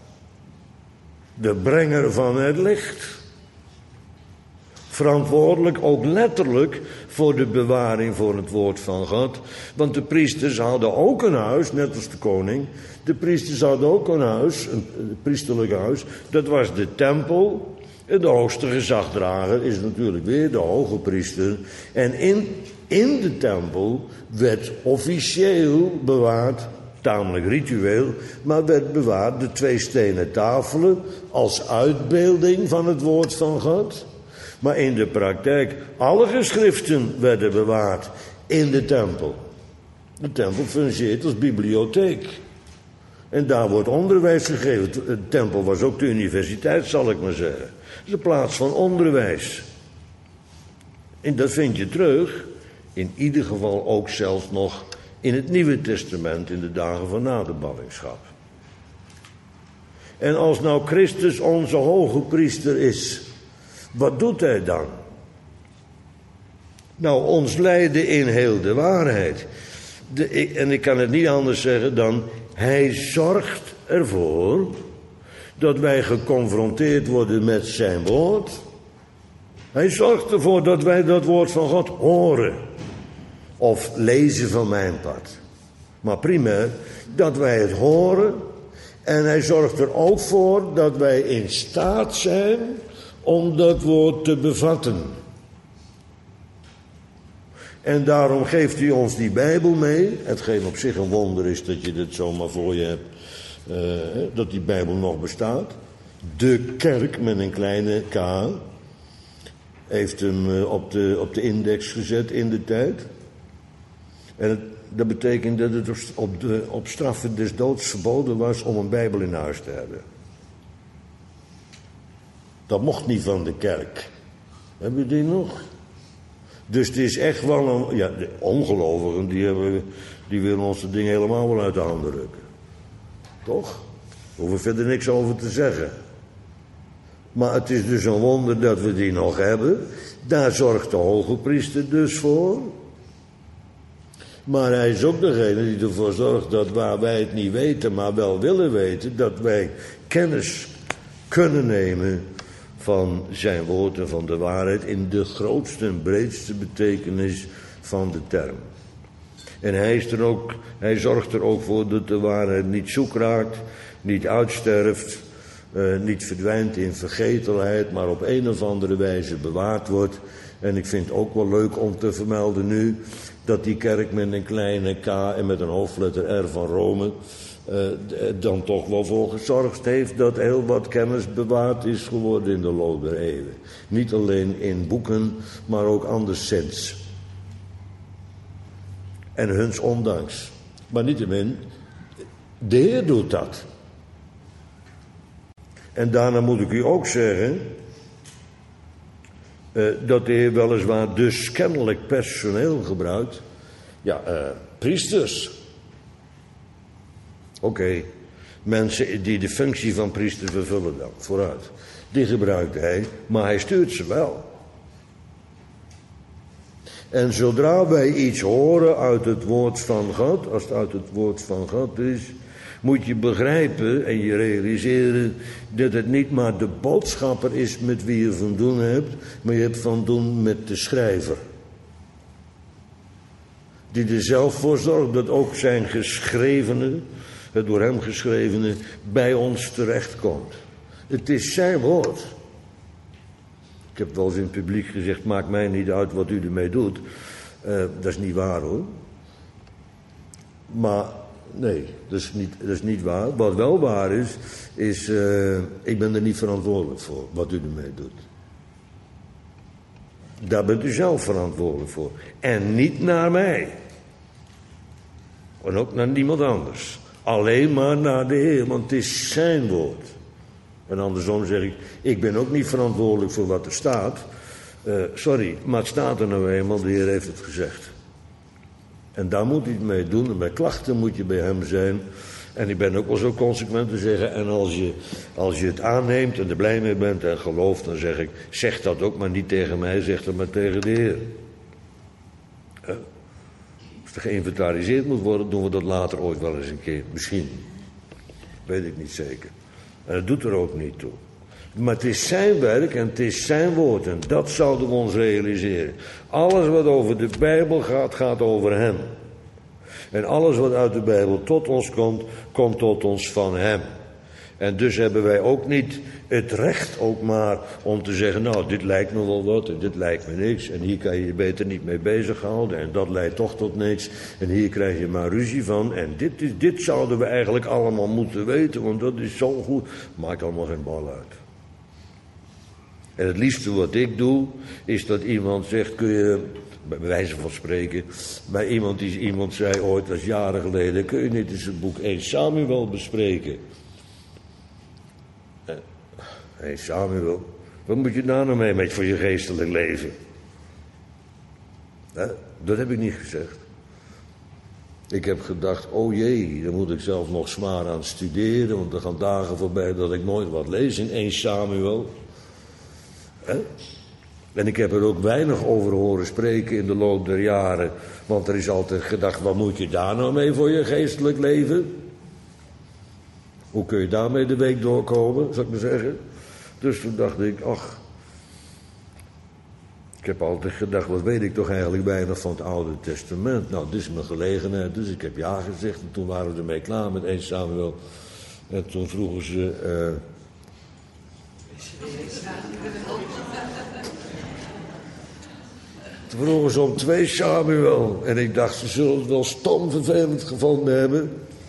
De brenger van het licht. Verantwoordelijk, ook letterlijk, voor de bewaring voor het woord van God. Want de priesters hadden ook een huis, net als de koning. De priesters hadden ook een huis, een priesterlijk huis. Dat was de tempel. En de hoogste gezagdrager is natuurlijk weer de hoge priester. En in de tempel werd officieel bewaard, tamelijk ritueel, maar werd bewaard de 2 stenen tafelen als uitbeelding van het woord van God. Maar in de praktijk, alle geschriften werden bewaard in de tempel. De tempel fungeert als bibliotheek. En daar wordt onderwijs gegeven. De tempel was ook de universiteit, zal ik maar zeggen. Het is een plaats van onderwijs. En dat vind je terug, in ieder geval ook zelfs nog in het Nieuwe Testament, in de dagen van na de ballingschap. En als nou Christus onze hoge priester is, wat doet hij dan? Nou, ons leiden in heel de waarheid. En ik kan het niet anders zeggen dan, hij zorgt ervoor dat wij geconfronteerd worden met zijn woord. Hij zorgt ervoor dat wij dat woord van God horen. Of lezen van mijn part. Maar primair, dat wij het horen. En hij zorgt er ook voor dat wij in staat zijn om dat woord te bevatten. En daarom geeft hij ons die Bijbel mee. Hetgeen op zich een wonder is dat je dit zomaar voor je hebt. Dat die Bijbel nog bestaat. De kerk met een kleine k. Heeft hem op de index gezet in de tijd. En dat betekent dat het op straffen des doods verboden was om een Bijbel in huis te hebben. Dat mocht niet van de kerk. Hebben we die nog? Dus het is echt wel een... Ja, de ongelovigen die willen ons het ding helemaal wel uit de handen rukken. Toch? Daar hoeven we verder niks over te zeggen. Maar het is dus een wonder dat we die nog hebben. Daar zorgt de hoge priester dus voor. Maar hij is ook degene die ervoor zorgt dat waar wij het niet weten, maar wel willen weten, dat wij kennis kunnen nemen van zijn woord en van de waarheid in de grootste en breedste betekenis van de term. En hij zorgt er ook voor dat de waarheid niet zoek raakt, niet uitsterft, niet verdwijnt in vergetelheid, maar op een of andere wijze bewaard wordt. En ik vind het ook wel leuk om te vermelden nu dat die kerk met een kleine k en met een hoofdletter R van Rome dan toch wel voor gezorgd heeft dat heel wat kennis bewaard is geworden in de loop der eeuwen. Niet alleen in boeken, maar ook anderszins. En huns ondanks. Maar niettemin, de Heer doet dat. En daarna moet ik u ook zeggen dat de Heer weliswaar dus kennelijk personeel gebruikt. Ja, priesters. Oké, mensen die de functie van priester vervullen dan, vooruit. Die gebruikt hij, maar hij stuurt ze wel. En zodra wij iets horen uit het woord van God, als het uit het woord van God is, moet je begrijpen en je realiseren dat het niet maar de boodschapper is met wie je van doen hebt, maar je hebt van doen met de schrijver. Die er zelf voor zorgt dat ook zijn geschrevene, het door hem geschrevene, bij ons terechtkomt. Het is zijn woord. Ik heb wel eens in het publiek gezegd, maakt mij niet uit wat u ermee doet. Dat is niet waar hoor. Maar nee, dat is niet waar. Wat wel waar is ik ben er niet verantwoordelijk voor wat u ermee doet. Daar bent u zelf verantwoordelijk voor. En niet naar mij. En ook naar niemand anders. Alleen maar naar de Heer, want het is zijn woord. En andersom zeg ik ben ook niet verantwoordelijk voor wat er staat. Sorry, maar het staat er nou eenmaal, de Heer heeft het gezegd. En daar moet hij het mee doen. En bij klachten moet je bij hem zijn. En ik ben ook wel zo consequent te zeggen. En als je het aanneemt en er blij mee bent en gelooft, dan zeg ik, zeg dat ook maar niet tegen mij, zeg dat maar tegen de Heer. Als er geïnventariseerd moet worden, doen we dat later ooit wel eens een keer. Misschien. Weet ik niet zeker. En dat doet er ook niet toe. Maar het is zijn werk en het is zijn woord. En dat zouden we ons realiseren. Alles wat over de Bijbel gaat, gaat over hem. En alles wat uit de Bijbel tot ons komt, komt tot ons van hem. En dus hebben wij ook niet het recht ook maar om te zeggen, nou, dit lijkt me wel wat en dit lijkt me niks. En hier kan je je beter niet mee bezighouden en dat leidt toch tot niks. En hier krijg je maar ruzie van. En dit zouden we eigenlijk allemaal moeten weten, want dat is zo goed. Maakt allemaal geen bal uit. En het liefste wat ik doe, is dat iemand zegt, kun je, bij wijze van spreken, bij iemand zei ooit, dat is jaren geleden, kun je niet eens het boek 1 Samuel bespreken? 1 Samuel, wat moet je daar nou mee met voor je geestelijk leven? Dat heb ik niet gezegd. Ik heb gedacht, oh jee, dan moet ik zelf nog zwaar aan studeren, want er gaan dagen voorbij dat ik nooit wat lees in 1 Samuel. En ik heb er ook weinig over horen spreken in de loop der jaren. Want er is altijd gedacht, wat moet je daar nou mee voor je geestelijk leven? Hoe kun je daarmee de week doorkomen, zou ik maar zeggen. Dus toen dacht ik, ach. Ik heb altijd gedacht, wat weet ik toch eigenlijk weinig van het Oude Testament. Nou, dit is mijn gelegenheid, dus ik heb ja gezegd. En toen waren we ermee klaar met 1 Samuel. En toen vroegen ze... Toen vroegen ze om 2 Samuel. En ik dacht, ze zullen het wel stom vervelend gevonden hebben.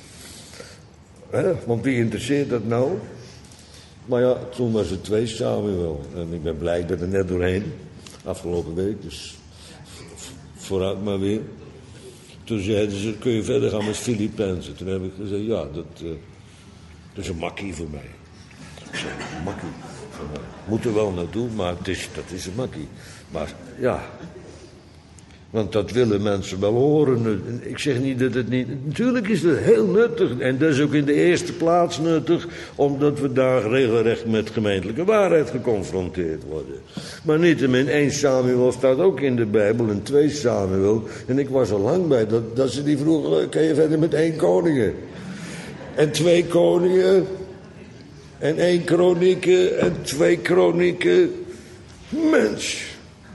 Want wie interesseert dat nou? Maar ja, toen was het 2 Samuel. En ik ben blij, ik ben er net doorheen. Afgelopen week, dus vooruit maar weer. Toen zeiden ze, kun je verder gaan met Filippenzen? Toen heb ik gezegd, ja, dat is een makkie voor mij. Ik zei, makkie voor mij. Moet er wel naartoe, maar dat is een makkie. Maar ja, want dat willen mensen wel horen. Ik zeg niet dat het niet... Natuurlijk is het heel nuttig. En dat is ook in de eerste plaats nuttig, omdat we daar regelrecht met gemeentelijke waarheid geconfronteerd worden. Maar niettemin, 1 Samuel staat ook in de Bijbel en 2 Samuel. En ik was al lang bij dat ze die vroegen, kan je verder met 1 Koningen? En 2 Koningen... En 1 Kronieken en 2 Kronieken. Mens.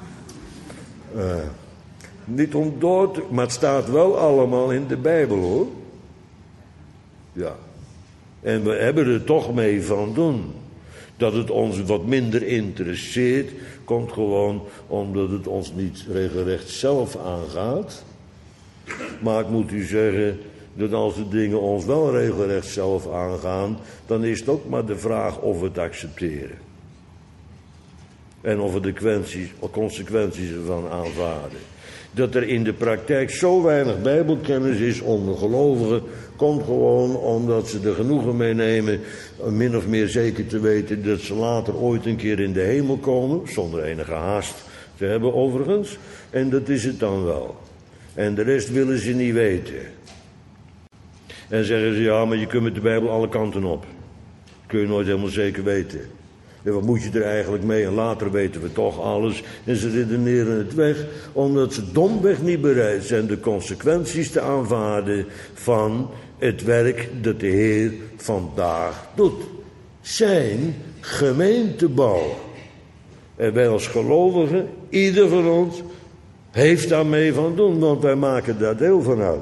Niet om door te... Maar het staat wel allemaal in de Bijbel, hoor. Ja. En we hebben er toch mee van doen. Dat het ons wat minder interesseert, komt gewoon omdat het ons niet regelrecht zelf aangaat. Maar ik moet u zeggen, dat als de dingen ons wel regelrecht zelf aangaan, dan is het ook maar de vraag of we het accepteren. En of we de consequenties ervan aanvaarden. Dat er in de praktijk zo weinig bijbelkennis is onder gelovigen, komt gewoon omdat ze er genoegen mee nemen, min of meer zeker te weten dat ze later ooit een keer in de hemel komen, zonder enige haast te hebben overigens. En dat is het dan wel. En de rest willen ze niet weten. En zeggen ze, ja, maar je kunt met de Bijbel alle kanten op. Dat kun je nooit helemaal zeker weten. En wat moet je er eigenlijk mee? En later weten we toch alles. En ze redeneren het weg, omdat ze domweg niet bereid zijn de consequenties te aanvaarden van het werk dat de Heer vandaag doet. Zijn gemeentebouw. En wij als gelovigen, ieder van ons, heeft daarmee van doen, want wij maken daar deel van uit.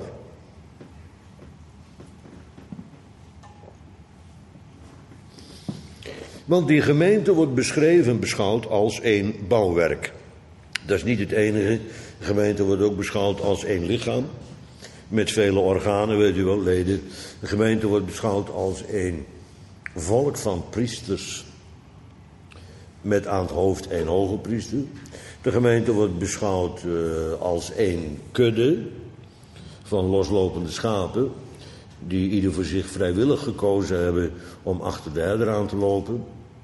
Want die gemeente wordt beschreven en beschouwd als een bouwwerk. Dat is niet het enige. De gemeente wordt ook beschouwd als één lichaam. Met vele organen, weet u wel, leden. De gemeente wordt beschouwd als één volk van priesters. Met aan het hoofd één hoge priester. De gemeente wordt beschouwd als één kudde van loslopende schapen. Die ieder voor zich vrijwillig gekozen hebben om achter de herder aan te lopen.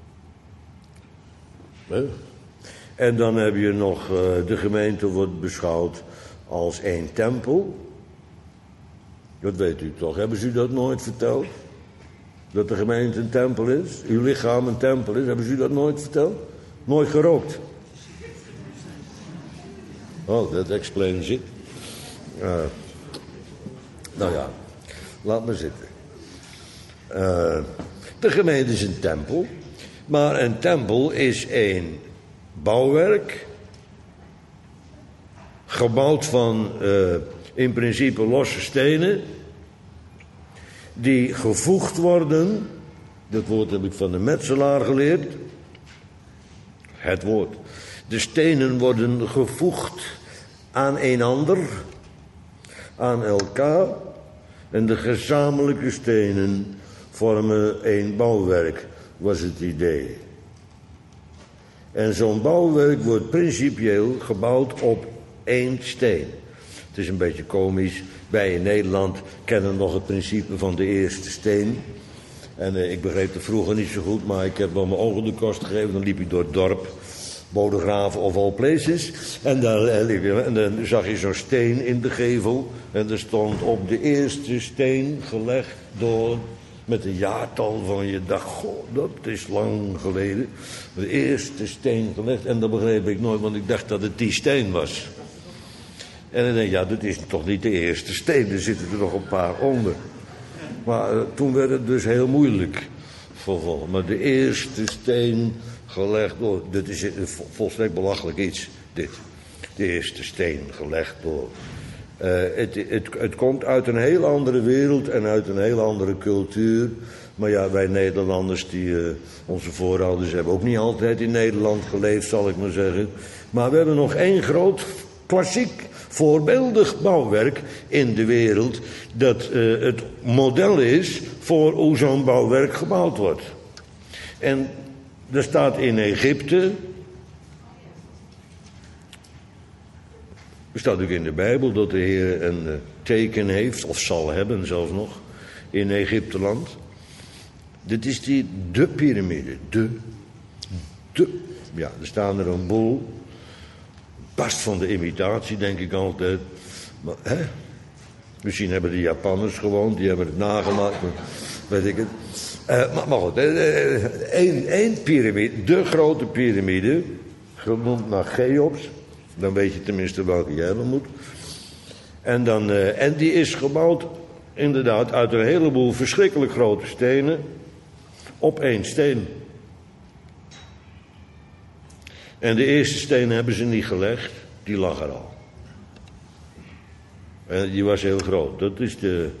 En dan heb je nog, de gemeente wordt beschouwd als één tempel. Dat weet u toch? Hebben ze u dat nooit verteld? Dat de gemeente een tempel is? Uw lichaam een tempel is? Hebben ze u dat nooit verteld? Nooit gerookt? Oh, that explains it. Nou ja, laat maar zitten. De gemeente is een tempel. Maar een tempel is een bouwwerk. Gebouwd van in principe losse stenen. Die gevoegd worden. Dat woord heb ik van de metselaar geleerd. Het woord. De stenen worden gevoegd aan een ander. Aan elkaar. En de gezamenlijke stenen vormen een bouwwerk, was het idee. En zo'n bouwwerk wordt principieel gebouwd op één steen. Het is een beetje komisch. Wij in Nederland kennen nog het principe van de eerste steen. En ik begreep het vroeger niet zo goed, maar ik heb wel mijn ogen de kost gegeven. Dan liep ik door het dorp, Bodegraven of all places. En dan zag je zo'n steen in de gevel. En er stond op de eerste steen gelegd door, met een jaartal van je dacht, goh, dat is lang geleden. De eerste steen gelegd. En dat begreep ik nooit, want ik dacht dat het die steen was. En dan denk ik, ja, dat is toch niet de eerste steen. Er zitten er nog een paar onder. Maar toen werd het dus heel moeilijk. Maar de eerste steen gelegd door. Dit is volstrekt belachelijk iets, dit. De eerste steen gelegd door. Het komt uit een heel andere wereld en uit een heel andere cultuur. Maar ja, wij Nederlanders, onze voorouders hebben ook niet altijd in Nederland geleefd, zal ik maar zeggen. Maar we hebben nog één groot, klassiek, voorbeeldig bouwwerk in de wereld. Dat het model is voor hoe zo'n bouwwerk gebouwd wordt. En er staat in Egypte. Er staat ook in de Bijbel dat de Heer een teken heeft, of zal hebben zelfs nog, in Egypteland. Dit is de piramide. Ja, er staan er een boel. Past van de imitatie, denk ik altijd. Maar, misschien hebben de Japanners gewoon, die hebben het nagemaakt, maar weet ik het. Maar goed, één piramide, de grote piramide, genoemd naar Cheops. Dan weet je tenminste welke jij dan moet. En die is gebouwd, inderdaad, uit een heleboel verschrikkelijk grote stenen. Op één steen. En de eerste steen hebben ze niet gelegd, die lag er al. En die was heel groot. Dat is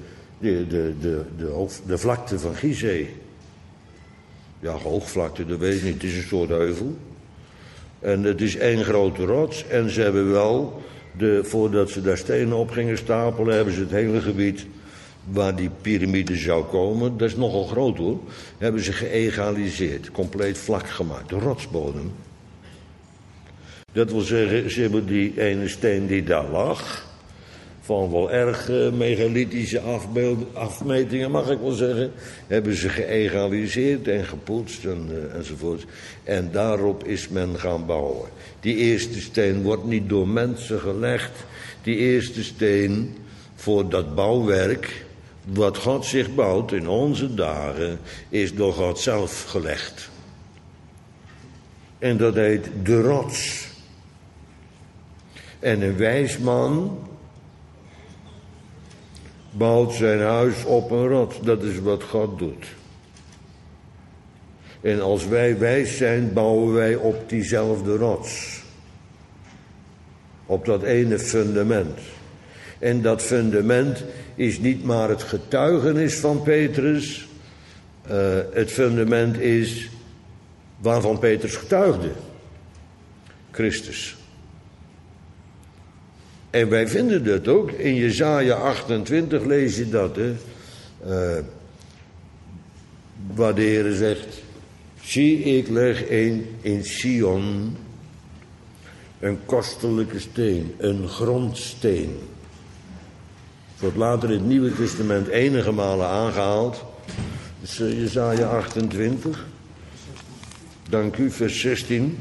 de vlakte van Gizeh. Ja, hoogvlakte, dat weet ik niet. Het is een soort heuvel. En het is één grote rots. En ze hebben wel, voordat ze daar stenen op gingen stapelen, hebben ze het hele gebied waar die piramide zou komen, dat is nogal groot hoor, hebben ze geëgaliseerd, compleet vlak gemaakt, de rotsbodem. Dat wil zeggen, ze hebben die ene steen die daar lag, van wel erg megalithische afmetingen, mag ik wel zeggen, hebben ze geëgaliseerd en gepoetst enzovoort. En daarop is men gaan bouwen. Die eerste steen wordt niet door mensen gelegd. Die eerste steen voor dat bouwwerk, wat God zich bouwt in onze dagen, is door God zelf gelegd. En dat heet de rots. En een wijs man bouwt zijn huis op een rots. Dat is wat God doet. En als wij wijs zijn, bouwen wij op diezelfde rots. Op dat ene fundament. En dat fundament is niet maar het getuigenis van Petrus. Het fundament is waarvan Petrus getuigde. Christus. En wij vinden dat ook. In Jesaja 28 lees je dat, hè. Waar de Heer zegt: zie, ik leg in Sion een kostelijke steen, een grondsteen. Het wordt later in het Nieuwe Testament enige malen aangehaald. Dus Jesaja 28. Dank u, vers 16.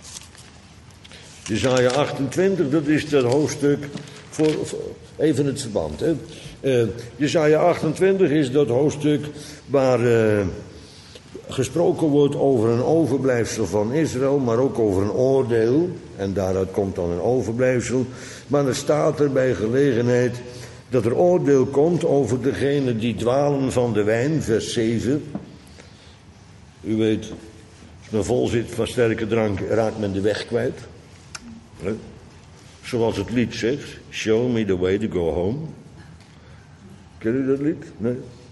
Jesaja 28, dat is dat hoofdstuk voor even het verband. Hè. Jesaja 28 is dat hoofdstuk waar gesproken wordt over een overblijfsel van Israël, maar ook over een oordeel. En daaruit komt dan een overblijfsel. Maar er staat er bij gelegenheid dat er oordeel komt over degenen die dwalen van de wijn, vers 7. U weet, als men vol zit van sterke drank, raakt men de weg kwijt. He? Zoals het lied zegt, show me the way to go home. Ken u dat lied? Nee?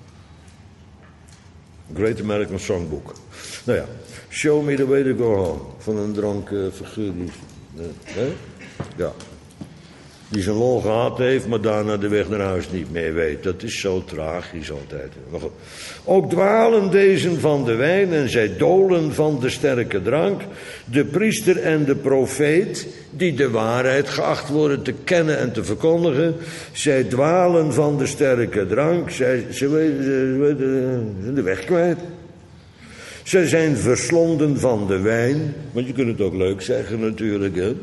Great American Songbook. Nou ja, show me the way to go home. Van een dronken figuur die... Ja. Die zijn lol gehad heeft, maar daarna de weg naar huis niet meer weet. Dat is zo tragisch altijd. Maar goed. Ook dwalen deze van de wijn en zij dolen van de sterke drank. De priester en de profeet, die de waarheid geacht worden te kennen en te verkondigen. Zij dwalen van de sterke drank. Ze weten de weg kwijt. Zij zijn verslonden van de wijn. Want je kunt het ook leuk zeggen natuurlijk, hè.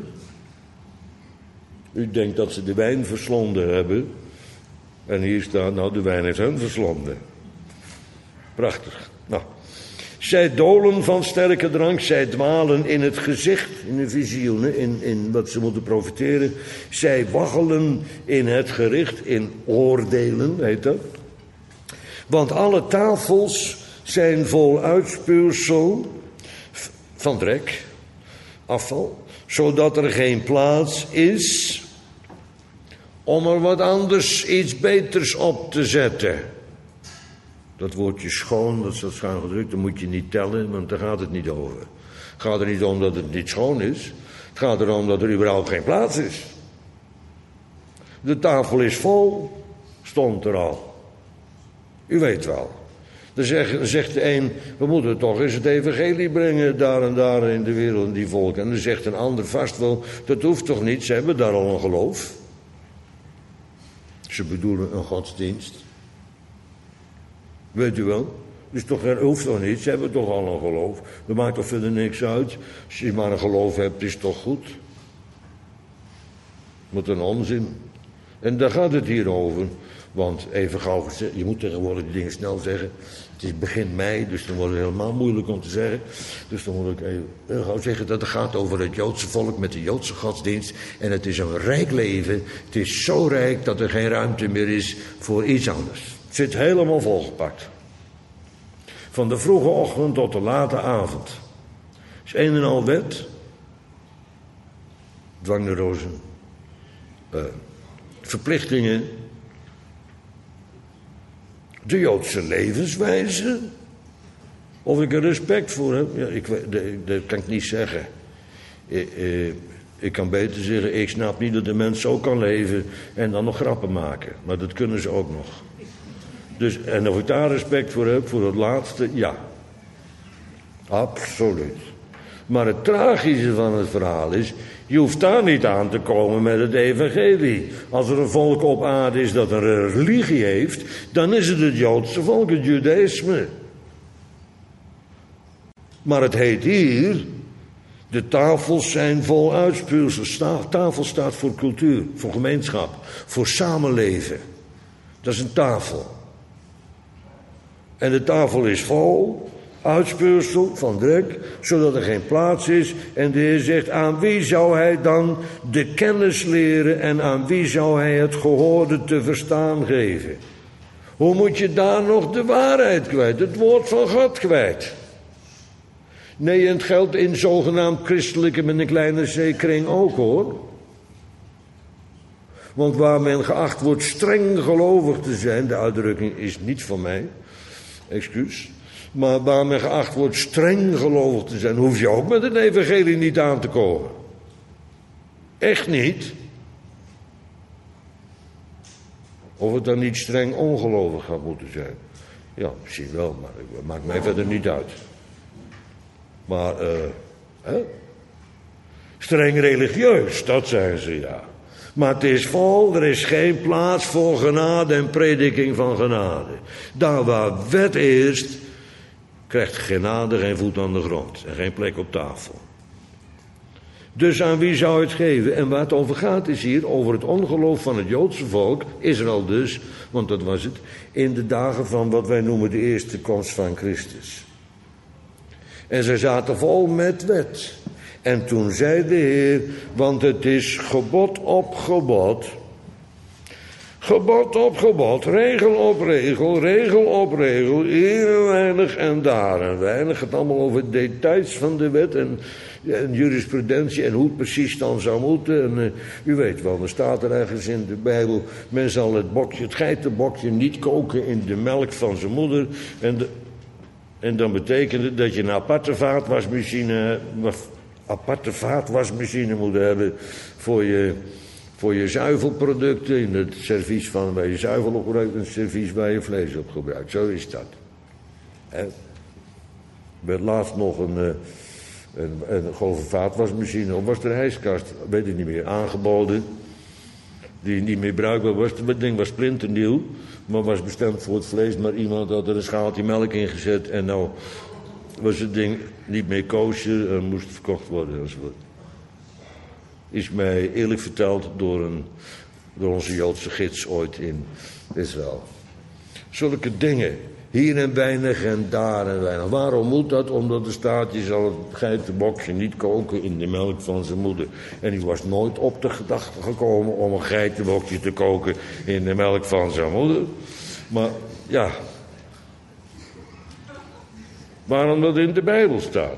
U denkt dat ze de wijn verslonden hebben. En hier staat, nou, de wijn heeft hen verslonden. Prachtig. Nou, zij dolen van sterke drank, zij dwalen in het gezicht, in de visioenen, in wat ze moeten profiteren. Zij waggelen in het gericht, in oordelen, heet dat. Want alle tafels zijn vol uitspuwsel van drek, afval, zodat er geen plaats is om er wat anders, iets beters op te zetten. Dat woordje schoon, dat staat schuin gedrukt, dat moet je niet tellen, want daar gaat het niet over. Het gaat er niet om dat het niet schoon is. Het gaat erom dat er überhaupt geen plaats is. De tafel is vol, stond er al. U weet wel. Dan zegt de een, we moeten toch eens het evangelie brengen daar en daar in de wereld, in die volken. En dan zegt een ander vast wel, dat hoeft toch niet, ze hebben daar al een geloof. Ze bedoelen een godsdienst. Weet u wel? Dus toch, er hoeft toch niet, ze hebben toch al een geloof. Dat maakt toch verder niks uit. Als je maar een geloof hebt, is het toch goed. Wat een onzin. En daar gaat het hier over. Want even gauw gezegd, je moet tegenwoordig die dingen snel zeggen. Het is begin mei, dus dan wordt het helemaal moeilijk om te zeggen. Dus dan moet ik even gauw zeggen dat het gaat over het Joodse volk met de Joodse godsdienst. En het is een rijk leven. Het is zo rijk dat er geen ruimte meer is voor iets anders. Het zit helemaal volgepakt. Van de vroege ochtend tot de late avond. Het is een en al wet. Dwangneurose. Verplichtingen. De Joodse levenswijze. Of ik er respect voor heb, ja, dat kan ik niet zeggen. Ik kan beter zeggen, ik snap niet dat de mens zo kan leven en dan nog grappen maken. Maar dat kunnen ze ook nog. Dus, en of ik daar respect voor heb, voor het laatste, ja. Absoluut. Maar het tragische van het verhaal is, je hoeft daar niet aan te komen met het evangelie. Als er een volk op aarde is dat een religie heeft, dan is het Joodse volk, het Judaïsme. Maar het heet hier, de tafels zijn vol uitspuwsels. Tafel staat voor cultuur, voor gemeenschap, voor samenleven. Dat is een tafel. En de tafel is vol uitspuwsel van drek, zodat er geen plaats is. En de Heer zegt, aan wie zou hij dan de kennis leren en aan wie zou hij het gehoorde te verstaan geven? Hoe moet je daar nog de waarheid kwijt, het woord van God kwijt? Nee, en het geldt in zogenaamd christelijke met een kleine c-kring ook, hoor. Want waar men geacht wordt streng gelovig te zijn, de uitdrukking is niet van mij, excuus. Maar waar men geacht wordt streng gelovig te zijn, hoef je ook met het evangelie niet aan te komen. Echt niet. Of het dan niet streng ongelovig gaat moeten zijn. Ja, misschien wel, maar het maakt mij verder niet uit. Maar, streng religieus, dat zijn ze, ja. Maar het is vol, er is geen plaats voor genade en prediking van genade. Daar waar wet eerst, krijgt genade geen voet aan de grond en geen plek op tafel. Dus aan wie zou het geven? En waar het over gaat is hier over het ongeloof van het Joodse volk, Israël dus, want dat was het, in de dagen van wat wij noemen de eerste komst van Christus. En ze zaten vol met wet. En toen zei de Heer, want het is gebod op gebod. Gebod op gebod, regel op regel, regel op regel, hier een weinig en daar een weinig. Het allemaal over details van de wet en jurisprudentie en hoe het precies dan zou moeten. En u weet wel, er staat er ergens in de Bijbel, men zal het geitenbokje niet koken in de melk van zijn moeder. En dan betekent het dat je een aparte vaatwasmachine moet hebben voor je zuivelproducten. In het servies waar je zuivel op gebruikt en het servies waar je vlees op gebruikt. Zo is dat. Er werd laatst nog een vaatwasmachine, of was er een ijskast, weet ik niet meer, aangeboden. Die niet meer bruikbaar was. Het ding was splinternieuw, maar was bestemd voor het vlees. Maar iemand had er een schaaltje melk in gezet en nou was het ding niet meer kosher en moest verkocht worden enzovoort. Is mij eerlijk verteld door onze Joodse gids ooit in Israël. Zulke dingen. Hier en weinig en daar en weinig. Waarom moet dat? Omdat er staat, je zal het geitenbokje niet koken in de melk van zijn moeder. En hij was nooit op de gedachte gekomen om een geitenbokje te koken in de melk van zijn moeder. Maar ja, waarom dat in de Bijbel staat.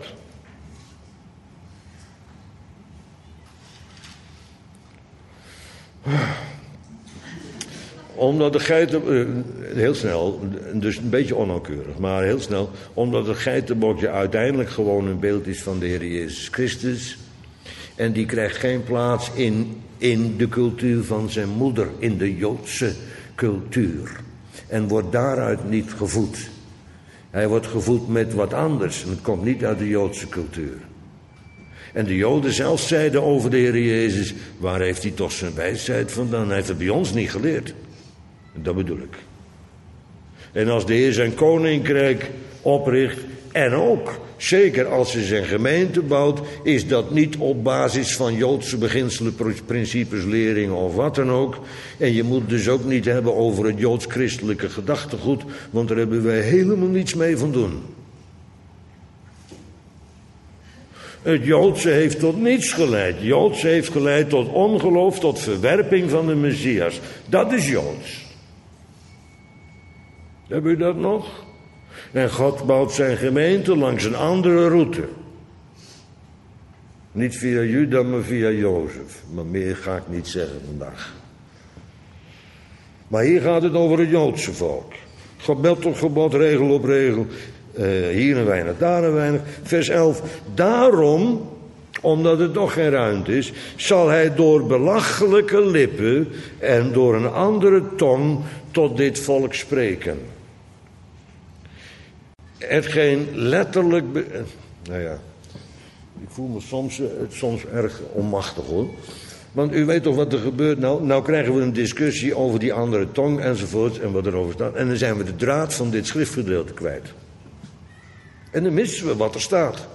Omdat de geiten, heel snel, dus een beetje onnauwkeurig, maar heel snel, omdat het geitenbokje uiteindelijk gewoon een beeld is van de Heer Jezus Christus. En die krijgt geen plaats in de cultuur van zijn moeder, in de Joodse cultuur. En wordt daaruit niet gevoed. Hij wordt gevoed met wat anders, en het komt niet uit de Joodse cultuur. En de Joden zelf zeiden over de Heer Jezus, waar heeft hij toch zijn wijsheid vandaan? Hij heeft het bij ons niet geleerd. Dat bedoel ik. En als de Heer zijn koninkrijk opricht, en ook zeker als hij zijn gemeente bouwt, is dat niet op basis van Joodse beginselen, principes, leringen of wat dan ook. En je moet dus ook niet hebben over het Joods-christelijke gedachtegoed, want daar hebben wij helemaal niets mee van doen. Het Joodse heeft tot niets geleid. Het Joodse heeft geleid tot ongeloof, tot verwerping van de Messias. Dat is Joods. Hebben u dat nog? En God bouwt zijn gemeente langs een andere route. Niet via Juda, maar via Jozef. Maar meer ga ik niet zeggen vandaag. Maar hier gaat het over het Joodse volk. Gebod op gebod, regel op regel. Hier een weinig, daar een weinig. Vers 11. Daarom, omdat het nog geen ruimte is, zal hij door belachelijke lippen en door een andere tong tot dit volk spreken. Hetgeen letterlijk... Nou ja, ik voel me soms erg onmachtig hoor. Want u weet toch wat er gebeurt nou? Nou krijgen we een discussie over die andere tong enzovoort en wat erover staat. En dan zijn we de draad van dit schriftgedeelte kwijt. En dan missen we wat er staat.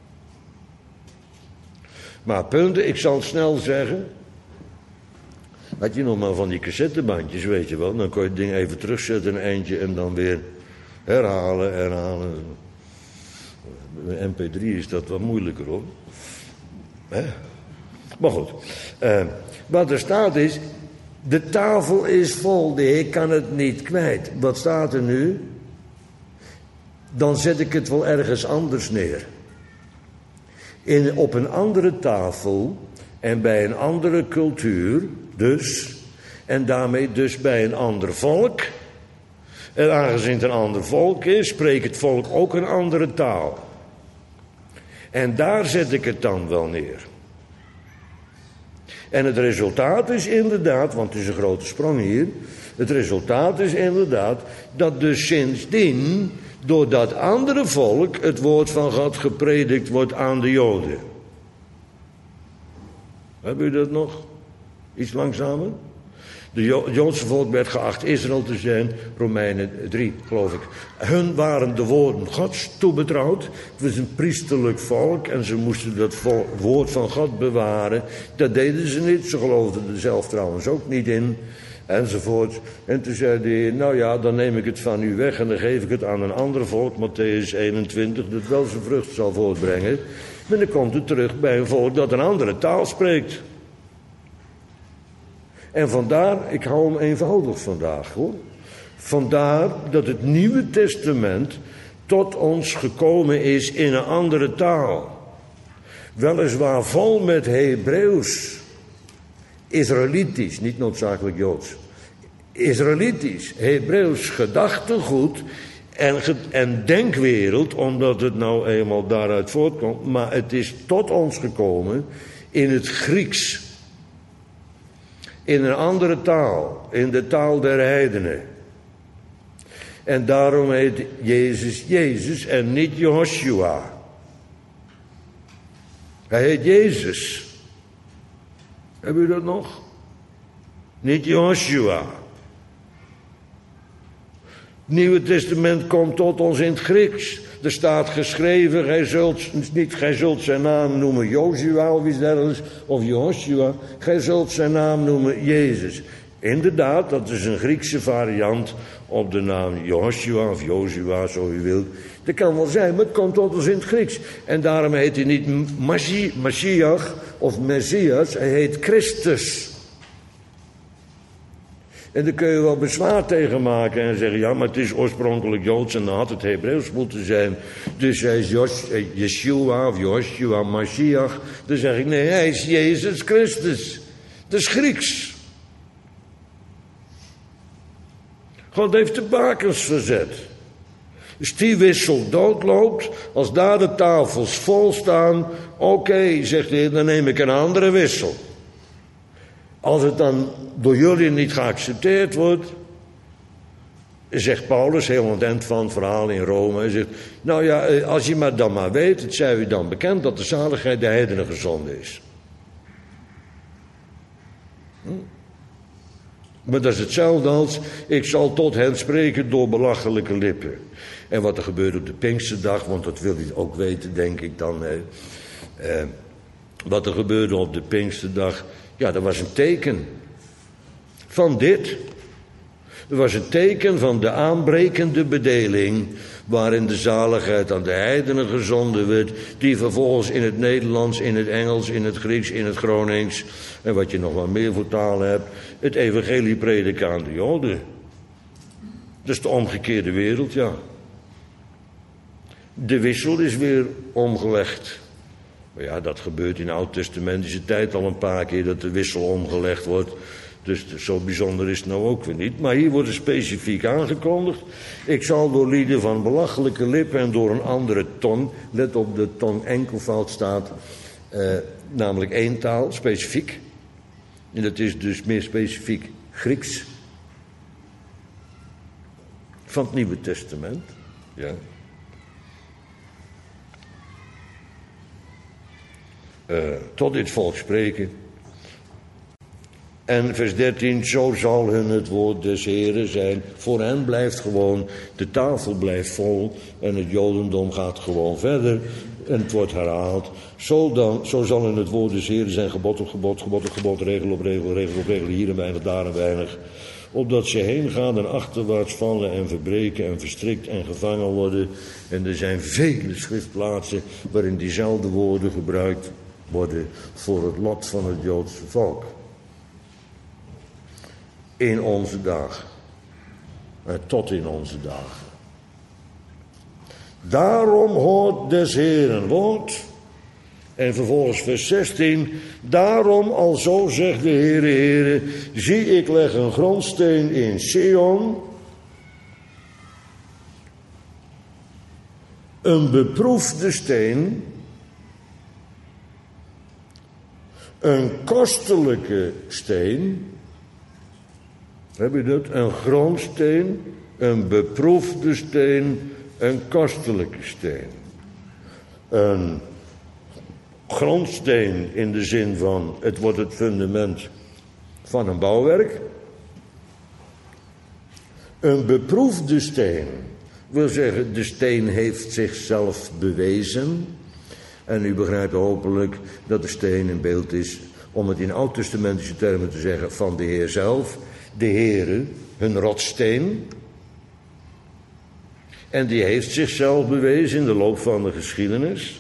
Maar punten, ik zal het snel zeggen. Had je nog maar van die cassettebandjes, weet je wel. Dan kon je het ding even terugzetten een eindje en dan weer herhalen. Bij MP3 is dat wat moeilijker hoor. Maar goed. Wat er staat is, de tafel is vol, de Heer kan het niet kwijt. Wat staat er nu? Dan zet ik het wel ergens anders neer. Op een andere tafel en bij een andere cultuur dus. En daarmee dus bij een ander volk. En aangezien het een ander volk is, spreekt het volk ook een andere taal. En daar zet ik het dan wel neer. En het resultaat is inderdaad, want het is een grote sprong hier. Het resultaat is inderdaad dat dus sindsdien door dat andere volk het woord van God gepredikt wordt aan de Joden. Hebben u dat nog? Iets langzamer? Het Joodse volk werd geacht Israël te zijn, Romeinen 3, geloof ik. Hun waren de woorden Gods toebetrouwd. Het was een priesterlijk volk en ze moesten dat woord van God bewaren. Dat deden ze niet, ze geloofden er zelf trouwens ook niet in, enzovoort. En toen zei de Heer, nou ja, dan neem ik het van u weg en dan geef ik het aan een ander volk, Mattheüs 21, dat wel zijn vrucht zal voortbrengen. Maar dan komt het terug bij een volk dat een andere taal spreekt. En vandaar, ik hou hem eenvoudig vandaag hoor. Vandaar dat het Nieuwe Testament tot ons gekomen is in een andere taal. Weliswaar vol met Hebreeuws, Israëlitisch, niet noodzakelijk Joods. Israëlitisch, Hebreeuws gedachtegoed en denkwereld, omdat het nou eenmaal daaruit voortkomt. Maar het is tot ons gekomen in het Grieks. In een andere taal, in de taal der heidenen. En daarom heet Jezus Jezus en niet Jehoshua. Hij heet Jezus. Hebben u dat nog? Niet Jehoshua. Het Nieuwe Testament komt tot ons in het Grieks. Er staat geschreven, gij zult zijn naam noemen Jozua of iets dergelijks, of Jehoshua. Gij zult zijn naam noemen Jezus. Inderdaad, dat is een Griekse variant op de naam Jehoshua of Jozua, zo u wilt. Dat kan wel zijn, maar het komt tot ons in het Grieks. En daarom heet hij niet Mashiach of Messias, hij heet Christus. En daar kun je wel bezwaar tegen maken en zeggen, ja, maar het is oorspronkelijk Joods en dan had het Hebreeuws moeten zijn. Dus hij is Yeshua of Joshua, Mashiach. Dan zeg ik, nee, hij is Jezus Christus. Dat is Grieks. God heeft de bakens verzet. Als die wissel doodloopt, als daar de tafels vol staan, oké, zegt de Heer, dan neem ik een andere wissel. Als het dan door jullie niet geaccepteerd wordt, zegt Paulus, heel aan het eind van het verhaal in Rome, hij zegt, nou ja, als je maar dan maar weet, het zij u dan bekend dat de zaligheid der heidenen gezonden is. Maar dat is hetzelfde als, ik zal tot hen spreken door belachelijke lippen. En wat er gebeurt op de Pinksterdag, want dat wil u ook weten, denk ik dan. Wat er gebeurde op de Pinksterdag, ja, dat was een teken van dit. Er was een teken van de aanbrekende bedeling, waarin de zaligheid aan de heidenen gezonden werd, die vervolgens in het Nederlands, in het Engels, in het Grieks, in het Gronings, en wat je nog wel meer voor talen hebt, het evangelie prediken aan de Joden. Dat is de omgekeerde wereld, ja. De wissel is weer omgelegd. Maar ja, dat gebeurt in de oud-testamentische tijd al een paar keer, dat de wissel omgelegd wordt. Dus zo bijzonder is het nou ook weer niet. Maar hier wordt het specifiek aangekondigd. Ik zal door lieden van belachelijke lippen en door een andere tong, let op, de tong enkelvoud staat, namelijk één taal, specifiek. En dat is dus meer specifiek Grieks. Van het Nieuwe Testament. Ja. Tot dit volk spreken. En vers 13, zo zal hun het woord des Heren zijn. Voor hen blijft gewoon, de tafel blijft vol en het Jodendom gaat gewoon verder. En het wordt herhaald. Zo zal hun het woord des Heren zijn, gebod op gebod, gebod op gebod, regel op regel, regel op regel, hier een weinig, daar een weinig. Opdat ze heen gaan en achterwaarts vallen en verbreken en verstrikt en gevangen worden. En er zijn vele schriftplaatsen waarin diezelfde woorden gebruikt worden voor het lot van het Joodse volk. In onze dagen. Tot in onze dagen. Daarom hoort des Heeren woord. En vervolgens vers 16. Daarom alzo zegt de Heere, zie ik leg een grondsteen in Sion. Een beproefde steen. een kostelijke steen. Heb je dat? Een grondsteen, een beproefde steen, een kostelijke steen. Een grondsteen in de zin van het wordt het fundament van een bouwwerk. Een beproefde steen wil zeggen, de steen heeft zichzelf bewezen. En u begrijpt hopelijk dat de steen een beeld is, om het in oud-testamentische termen te zeggen, van de Heer zelf. De Heere, hun rotssteen. En die heeft zichzelf bewezen in de loop van de geschiedenis.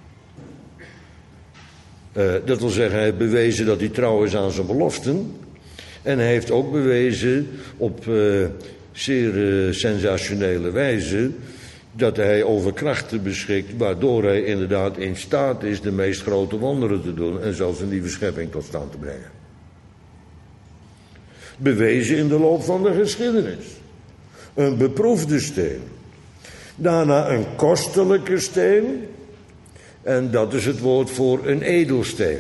Dat wil zeggen, hij heeft bewezen dat hij trouw is aan zijn beloften. En hij heeft ook bewezen op zeer sensationele wijze dat hij over krachten beschikt, waardoor hij inderdaad in staat is de meest grote wonderen te doen en zelfs een nieuwe schepping tot stand te brengen. Bewezen in de loop van de geschiedenis. Een beproefde steen. Daarna een kostelijke steen. En dat is het woord voor een edelsteen.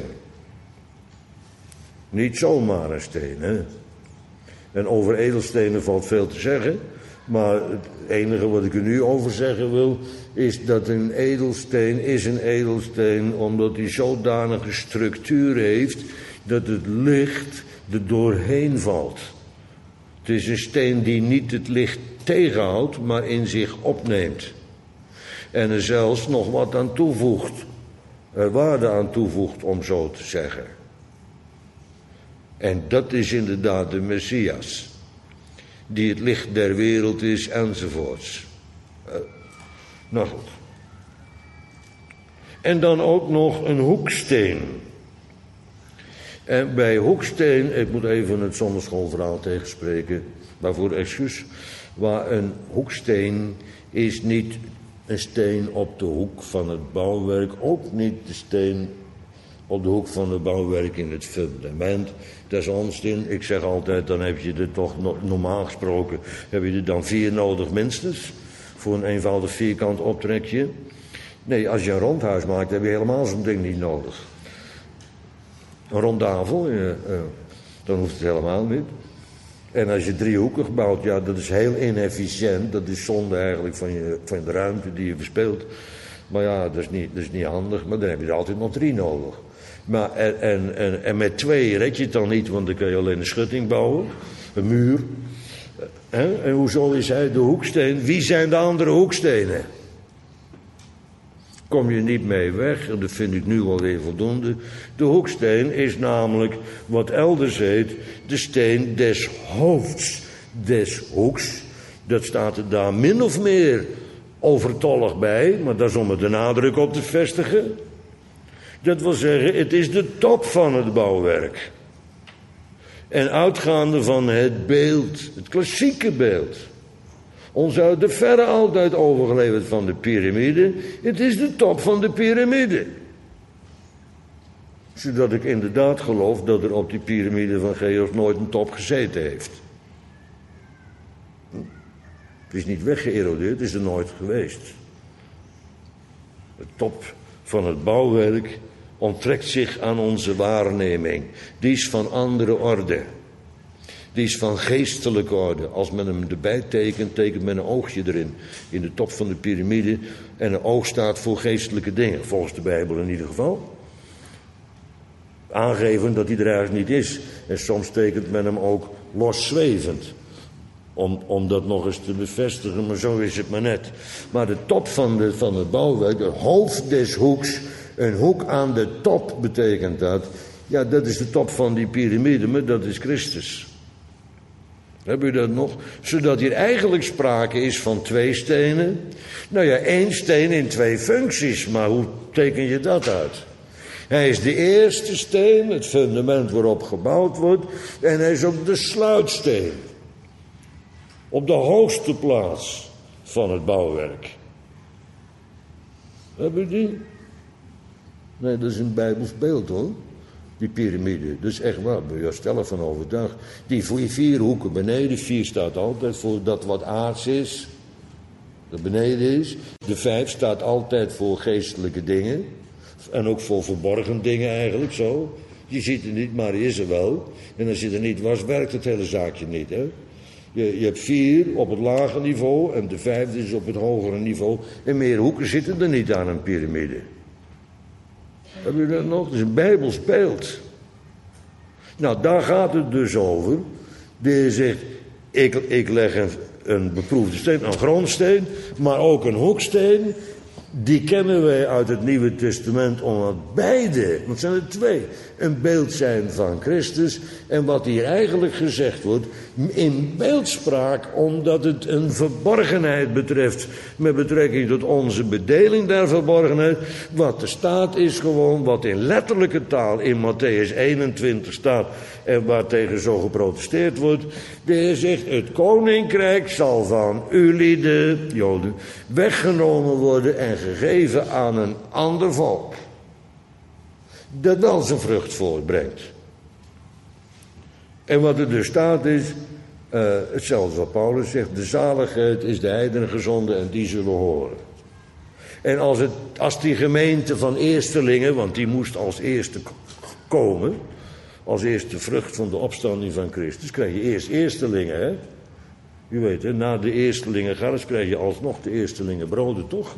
Niet zomaar een steen, hè. En over edelstenen valt veel te zeggen. Maar het enige wat ik er nu over zeggen wil, is dat een edelsteen is een edelsteen omdat hij zodanige structuur heeft dat het licht er doorheen valt. Het is een steen die niet het licht tegenhoudt, maar in zich opneemt. En er zelfs nog wat aan toevoegt. Er waarde aan toevoegt, om zo te zeggen. En dat is inderdaad de Messias. Die het licht der wereld is, enzovoorts. Nou goed. En dan ook nog een hoeksteen. En bij hoeksteen, ik moet even het zonderschoolverhaal tegenspreken, waarvoor excuus. Maar een hoeksteen is niet een steen op de hoek van het bouwwerk, ook niet de steen op de hoek van het bouwwerk in het fundament. Dat is onzin. Ik zeg altijd, dan heb je er toch normaal gesproken, heb je er dan 4 nodig minstens, voor een eenvoudig vierkant optrekje. Nee, als je een rondhuis maakt, heb je helemaal zo'n ding niet nodig. Een rondavel, dan hoeft het helemaal niet. En als je driehoekig bouwt, ja, dat is heel inefficiënt. Dat is zonde eigenlijk van de ruimte die je verspeelt. Maar ja, dat is niet handig, maar dan heb je er altijd nog 3 nodig. Maar en met 2 red je het dan niet, want dan kun je alleen een schutting bouwen. Een muur. En hoezo is hij de hoeksteen? Wie zijn de andere hoekstenen? Kom je niet mee weg, en dat vind ik nu alweer voldoende. De hoeksteen is namelijk wat elders heet de steen des hoofds des hoeks. Dat staat er daar min of meer overtollig bij, maar dat is om er de nadruk op te vestigen. Dat wil zeggen, het is de top van het bouwwerk. En uitgaande van het beeld, het klassieke beeld, ons uit de verre altijd overgeleverd van de piramide. Het is de top van de piramide. Zodat ik inderdaad geloof dat er op die piramide van Cheops nooit een top gezeten heeft. Het is niet weggeërodeerd, het is er nooit geweest. De top van het bouwwerk onttrekt zich aan onze waarneming. Die is van andere orde. Die is van geestelijke orde. Als men hem erbij tekent, tekent men een oogje erin. In de top van de piramide. En een oog staat voor geestelijke dingen. Volgens de Bijbel in ieder geval. Aangeven dat hij er eigenlijk niet is. En soms tekent men hem ook loszwevend. Om dat nog eens te bevestigen, maar zo is het maar net. Maar de top van het bouwwerk, het hoofd des hoeks, een hoek aan de top betekent dat. Ja, dat is de top van die piramide, maar dat is Christus. Heb u dat nog? Zodat hier eigenlijk sprake is van 2 stenen. Nou ja, 1 steen in 2 functies, maar hoe teken je dat uit? Hij is de eerste steen, het fundament waarop gebouwd wordt, en hij is ook de sluitsteen. Op de hoogste plaats van het bouwwerk. Heb je die? Nee, dat is een Bijbels beeld hoor. Die piramide. Dat is echt waar, ben je stellig van overtuigd. Die 4 hoeken beneden, 4 staat altijd voor dat wat aards is. Dat beneden is. De 5 staat altijd voor geestelijke dingen. En ook voor verborgen dingen eigenlijk zo. Je ziet het niet, maar hij is er wel. En als je er niet was, werkt het hele zaakje niet. Hè? Je hebt 4 op het lage niveau en de 5e is op het hogere niveau. En meer hoeken zitten er niet aan een piramide. Heb je dat nog? Dat is een Bijbels beeld. Nou, daar gaat het dus over. De Heer zegt, ik leg een beproefde steen, een grondsteen, maar ook een hoeksteen. Die kennen wij uit het Nieuwe Testament, omdat beide, want het zijn er 2, een beeld zijn van Christus. En wat hier eigenlijk gezegd wordt, in beeldspraak, omdat het een verborgenheid betreft, met betrekking tot onze bedeling der verborgenheid. Wat er staat is gewoon, wat in letterlijke taal in Matthäus 21 staat en waartegen zo geprotesteerd wordt. De Heer zegt, het koninkrijk zal van jullie, de Joden, weggenomen worden en gegeven aan een ander volk. Dat wel zijn vrucht voortbrengt. En wat er dus staat is, hetzelfde wat Paulus zegt, de zaligheid is de heidenen gezonden en die zullen horen. En als die gemeente van eerstelingen, want die moest als eerste komen, als eerste vrucht van de opstanding van Christus, krijg je eerst eerstelingen, hè. U weet, hè, na de eerstelingen gars krijg je alsnog de eerstelingen broden, toch?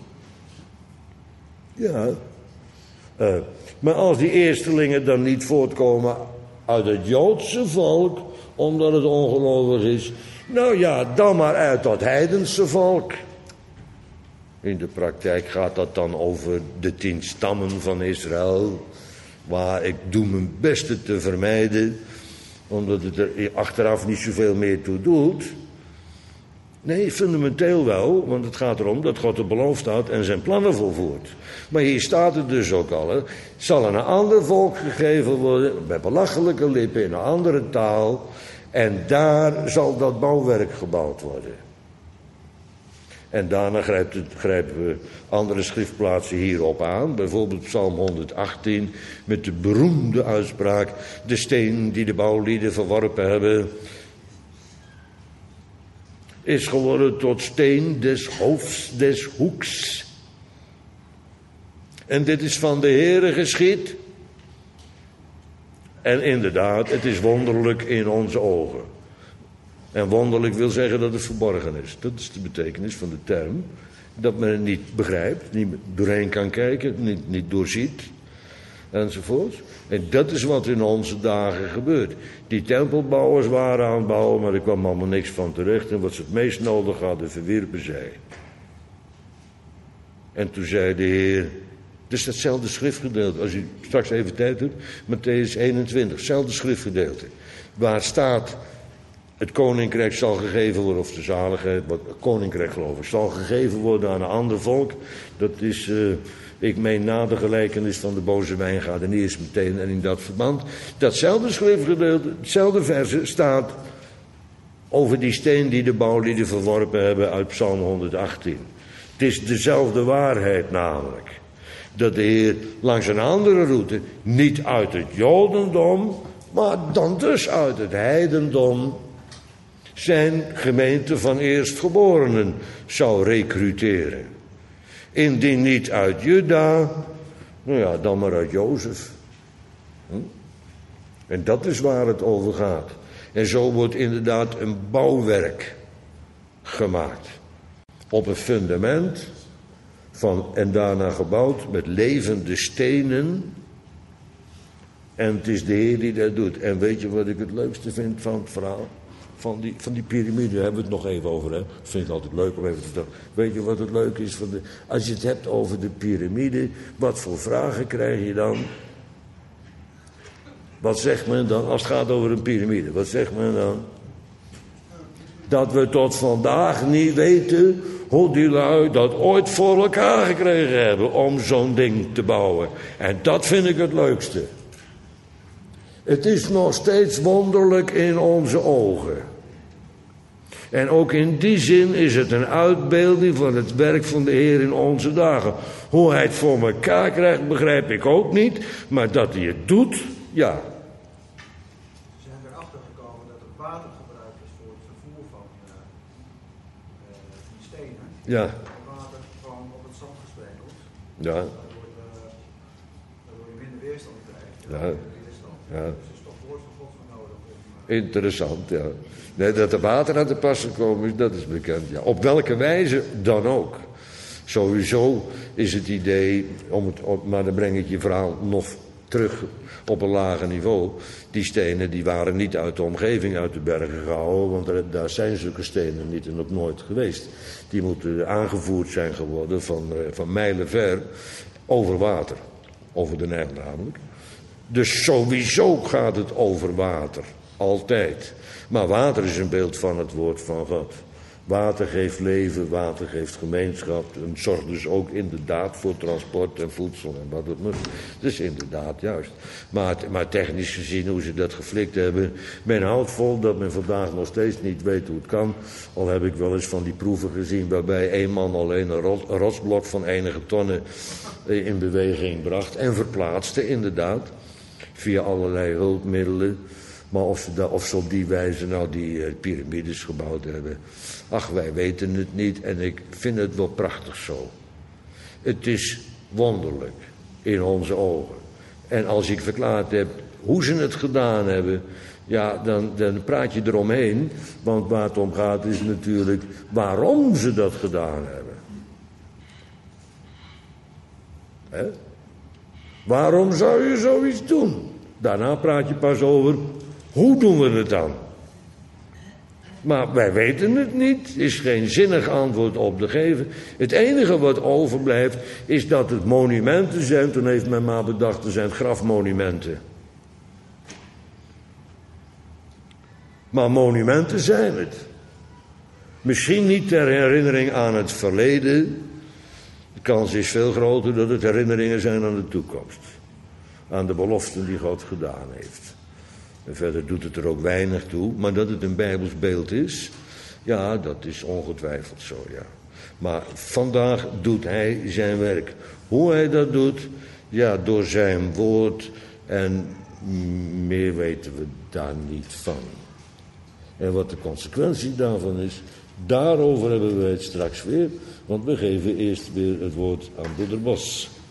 Ja. Maar als die eerstelingen dan niet voortkomen uit het Joodse volk, omdat het ongelovig is, nou ja, dan maar uit dat heidense volk. In de praktijk gaat dat dan over de 10 stammen van Israël, waar ik doe mijn beste te vermijden, omdat het er achteraf niet zoveel meer toe doet. Nee, fundamenteel wel, want het gaat erom dat God het beloofd had en zijn plannen volvoert. Maar hier staat het dus ook al, hè, zal aan een ander volk gegeven worden, met belachelijke lippen, in een andere taal, en daar zal dat bouwwerk gebouwd worden. En daarna grijpen we andere schriftplaatsen hierop aan. Bijvoorbeeld Psalm 118 met de beroemde uitspraak, de steen die de bouwlieden verworpen hebben, is geworden tot steen des hoofds des hoeks. En dit is van de Heere geschied. En inderdaad, het is wonderlijk in onze ogen. En wonderlijk wil zeggen dat het verborgen is. Dat is de betekenis van de term. Dat men het niet begrijpt, niet doorheen kan kijken, niet doorziet. Enzovoort. En dat is wat in onze dagen gebeurt. Die tempelbouwers waren aan het bouwen, maar er kwam allemaal niks van terecht. En wat ze het meest nodig hadden, verwierpen zij. En toen zei de Heer, dus datzelfde schriftgedeelte, als u straks even tijd hebt, Matthäus 21, hetzelfde schriftgedeelte. Waar staat, het koninkrijk zal gegeven worden, of de zaligheid, wat koninkrijk geloof ik, zal gegeven worden aan een ander volk. Dat is, ik meen na de gelijkenis van de boze wijngaardeniers meteen en in dat verband. Datzelfde schriftgedeelte, hetzelfde verse staat over die steen die de bouwlieden verworpen hebben uit Psalm 118. Het is dezelfde waarheid namelijk. Dat de Heer langs een andere route, niet uit het Jodendom, maar dan dus uit het heidendom, zijn gemeente van eerstgeborenen zou recruteren. Indien niet uit Juda, nou ja, dan maar uit Jozef. En dat is waar het over gaat. En zo wordt inderdaad een bouwwerk gemaakt. Op een fundament van, en daarna gebouwd met levende stenen. En het is de Heer die dat doet. En weet je wat ik het leukste vind van het verhaal? Van die piramide, daar hebben we het nog even over. Hè? Dat vind ik altijd leuk om even te vertellen. Weet je wat het leuke is? Als je het hebt over de piramide, wat voor vragen krijg je dan? Wat zegt men dan als het gaat over een piramide? Wat zegt men dan? Dat we tot vandaag niet weten hoe die lui dat ooit voor elkaar gekregen hebben om zo'n ding te bouwen. En dat vind ik het leukste. Het is nog steeds wonderlijk in onze ogen. En ook in die zin is het een uitbeelding van het werk van de Heer in onze dagen. Hoe hij het voor elkaar krijgt, begrijp ik ook niet. Maar dat hij het doet, ja. Ze zijn erachter gekomen dat er water gebruikt is voor het vervoer van die stenen. Ja. Water gewoon op het zand gesprenkeld. Ja. Waardoor je minder weerstand krijgt. Ja. Weerstand. Ja. Dus is toch woord van God voor nodig? Interessant, ja. Nee, dat er water aan te pas gekomen is, dat is bekend. Ja. Op welke wijze dan ook. Sowieso is het idee, maar dan breng ik je verhaal nog terug op een lager niveau. Die stenen die waren niet uit de omgeving, uit de bergen gehouden, want daar zijn zulke stenen niet en ook nooit geweest. Die moeten aangevoerd zijn geworden van mijlen ver over water. Over de Nijl namelijk. Dus sowieso gaat het over water. Altijd. Maar water is een beeld van het woord van God. Water geeft leven, water geeft gemeenschap. En zorgt dus ook inderdaad voor transport en voedsel en wat het moet. Dus inderdaad juist. Maar technisch gezien hoe ze dat geflikt hebben. Men houdt vol dat men vandaag nog steeds niet weet hoe het kan. Al heb ik wel eens van die proeven gezien waarbij één man alleen een rotsblok van enige tonnen in beweging bracht. En verplaatste inderdaad. Via allerlei hulpmiddelen. Maar of ze op die wijze nou die piramides gebouwd hebben. Ach, wij weten het niet en ik vind het wel prachtig zo. Het is wonderlijk in onze ogen. En als ik verklaard heb hoe ze het gedaan hebben, ja, dan praat je eromheen. Want waar het om gaat is natuurlijk waarom ze dat gedaan hebben. Hè? Waarom zou je zoiets doen? Daarna praat je pas over hoe doen we het dan? Maar wij weten het niet. Er is geen zinnig antwoord op te geven. Het enige wat overblijft is dat het monumenten zijn. Toen heeft men maar bedacht, er zijn grafmonumenten. Maar monumenten zijn het. Misschien niet ter herinnering aan het verleden. De kans is veel groter dat het herinneringen zijn aan de toekomst. Aan de beloften die God gedaan heeft. En verder doet het er ook weinig toe. Maar dat het een Bijbels beeld is, ja, dat is ongetwijfeld zo, ja. Maar vandaag doet hij zijn werk. Hoe hij dat doet, ja, door zijn woord. En meer weten we daar niet van. En wat de consequentie daarvan is, daarover hebben we het straks weer. Want we geven eerst weer het woord aan broeder Bos.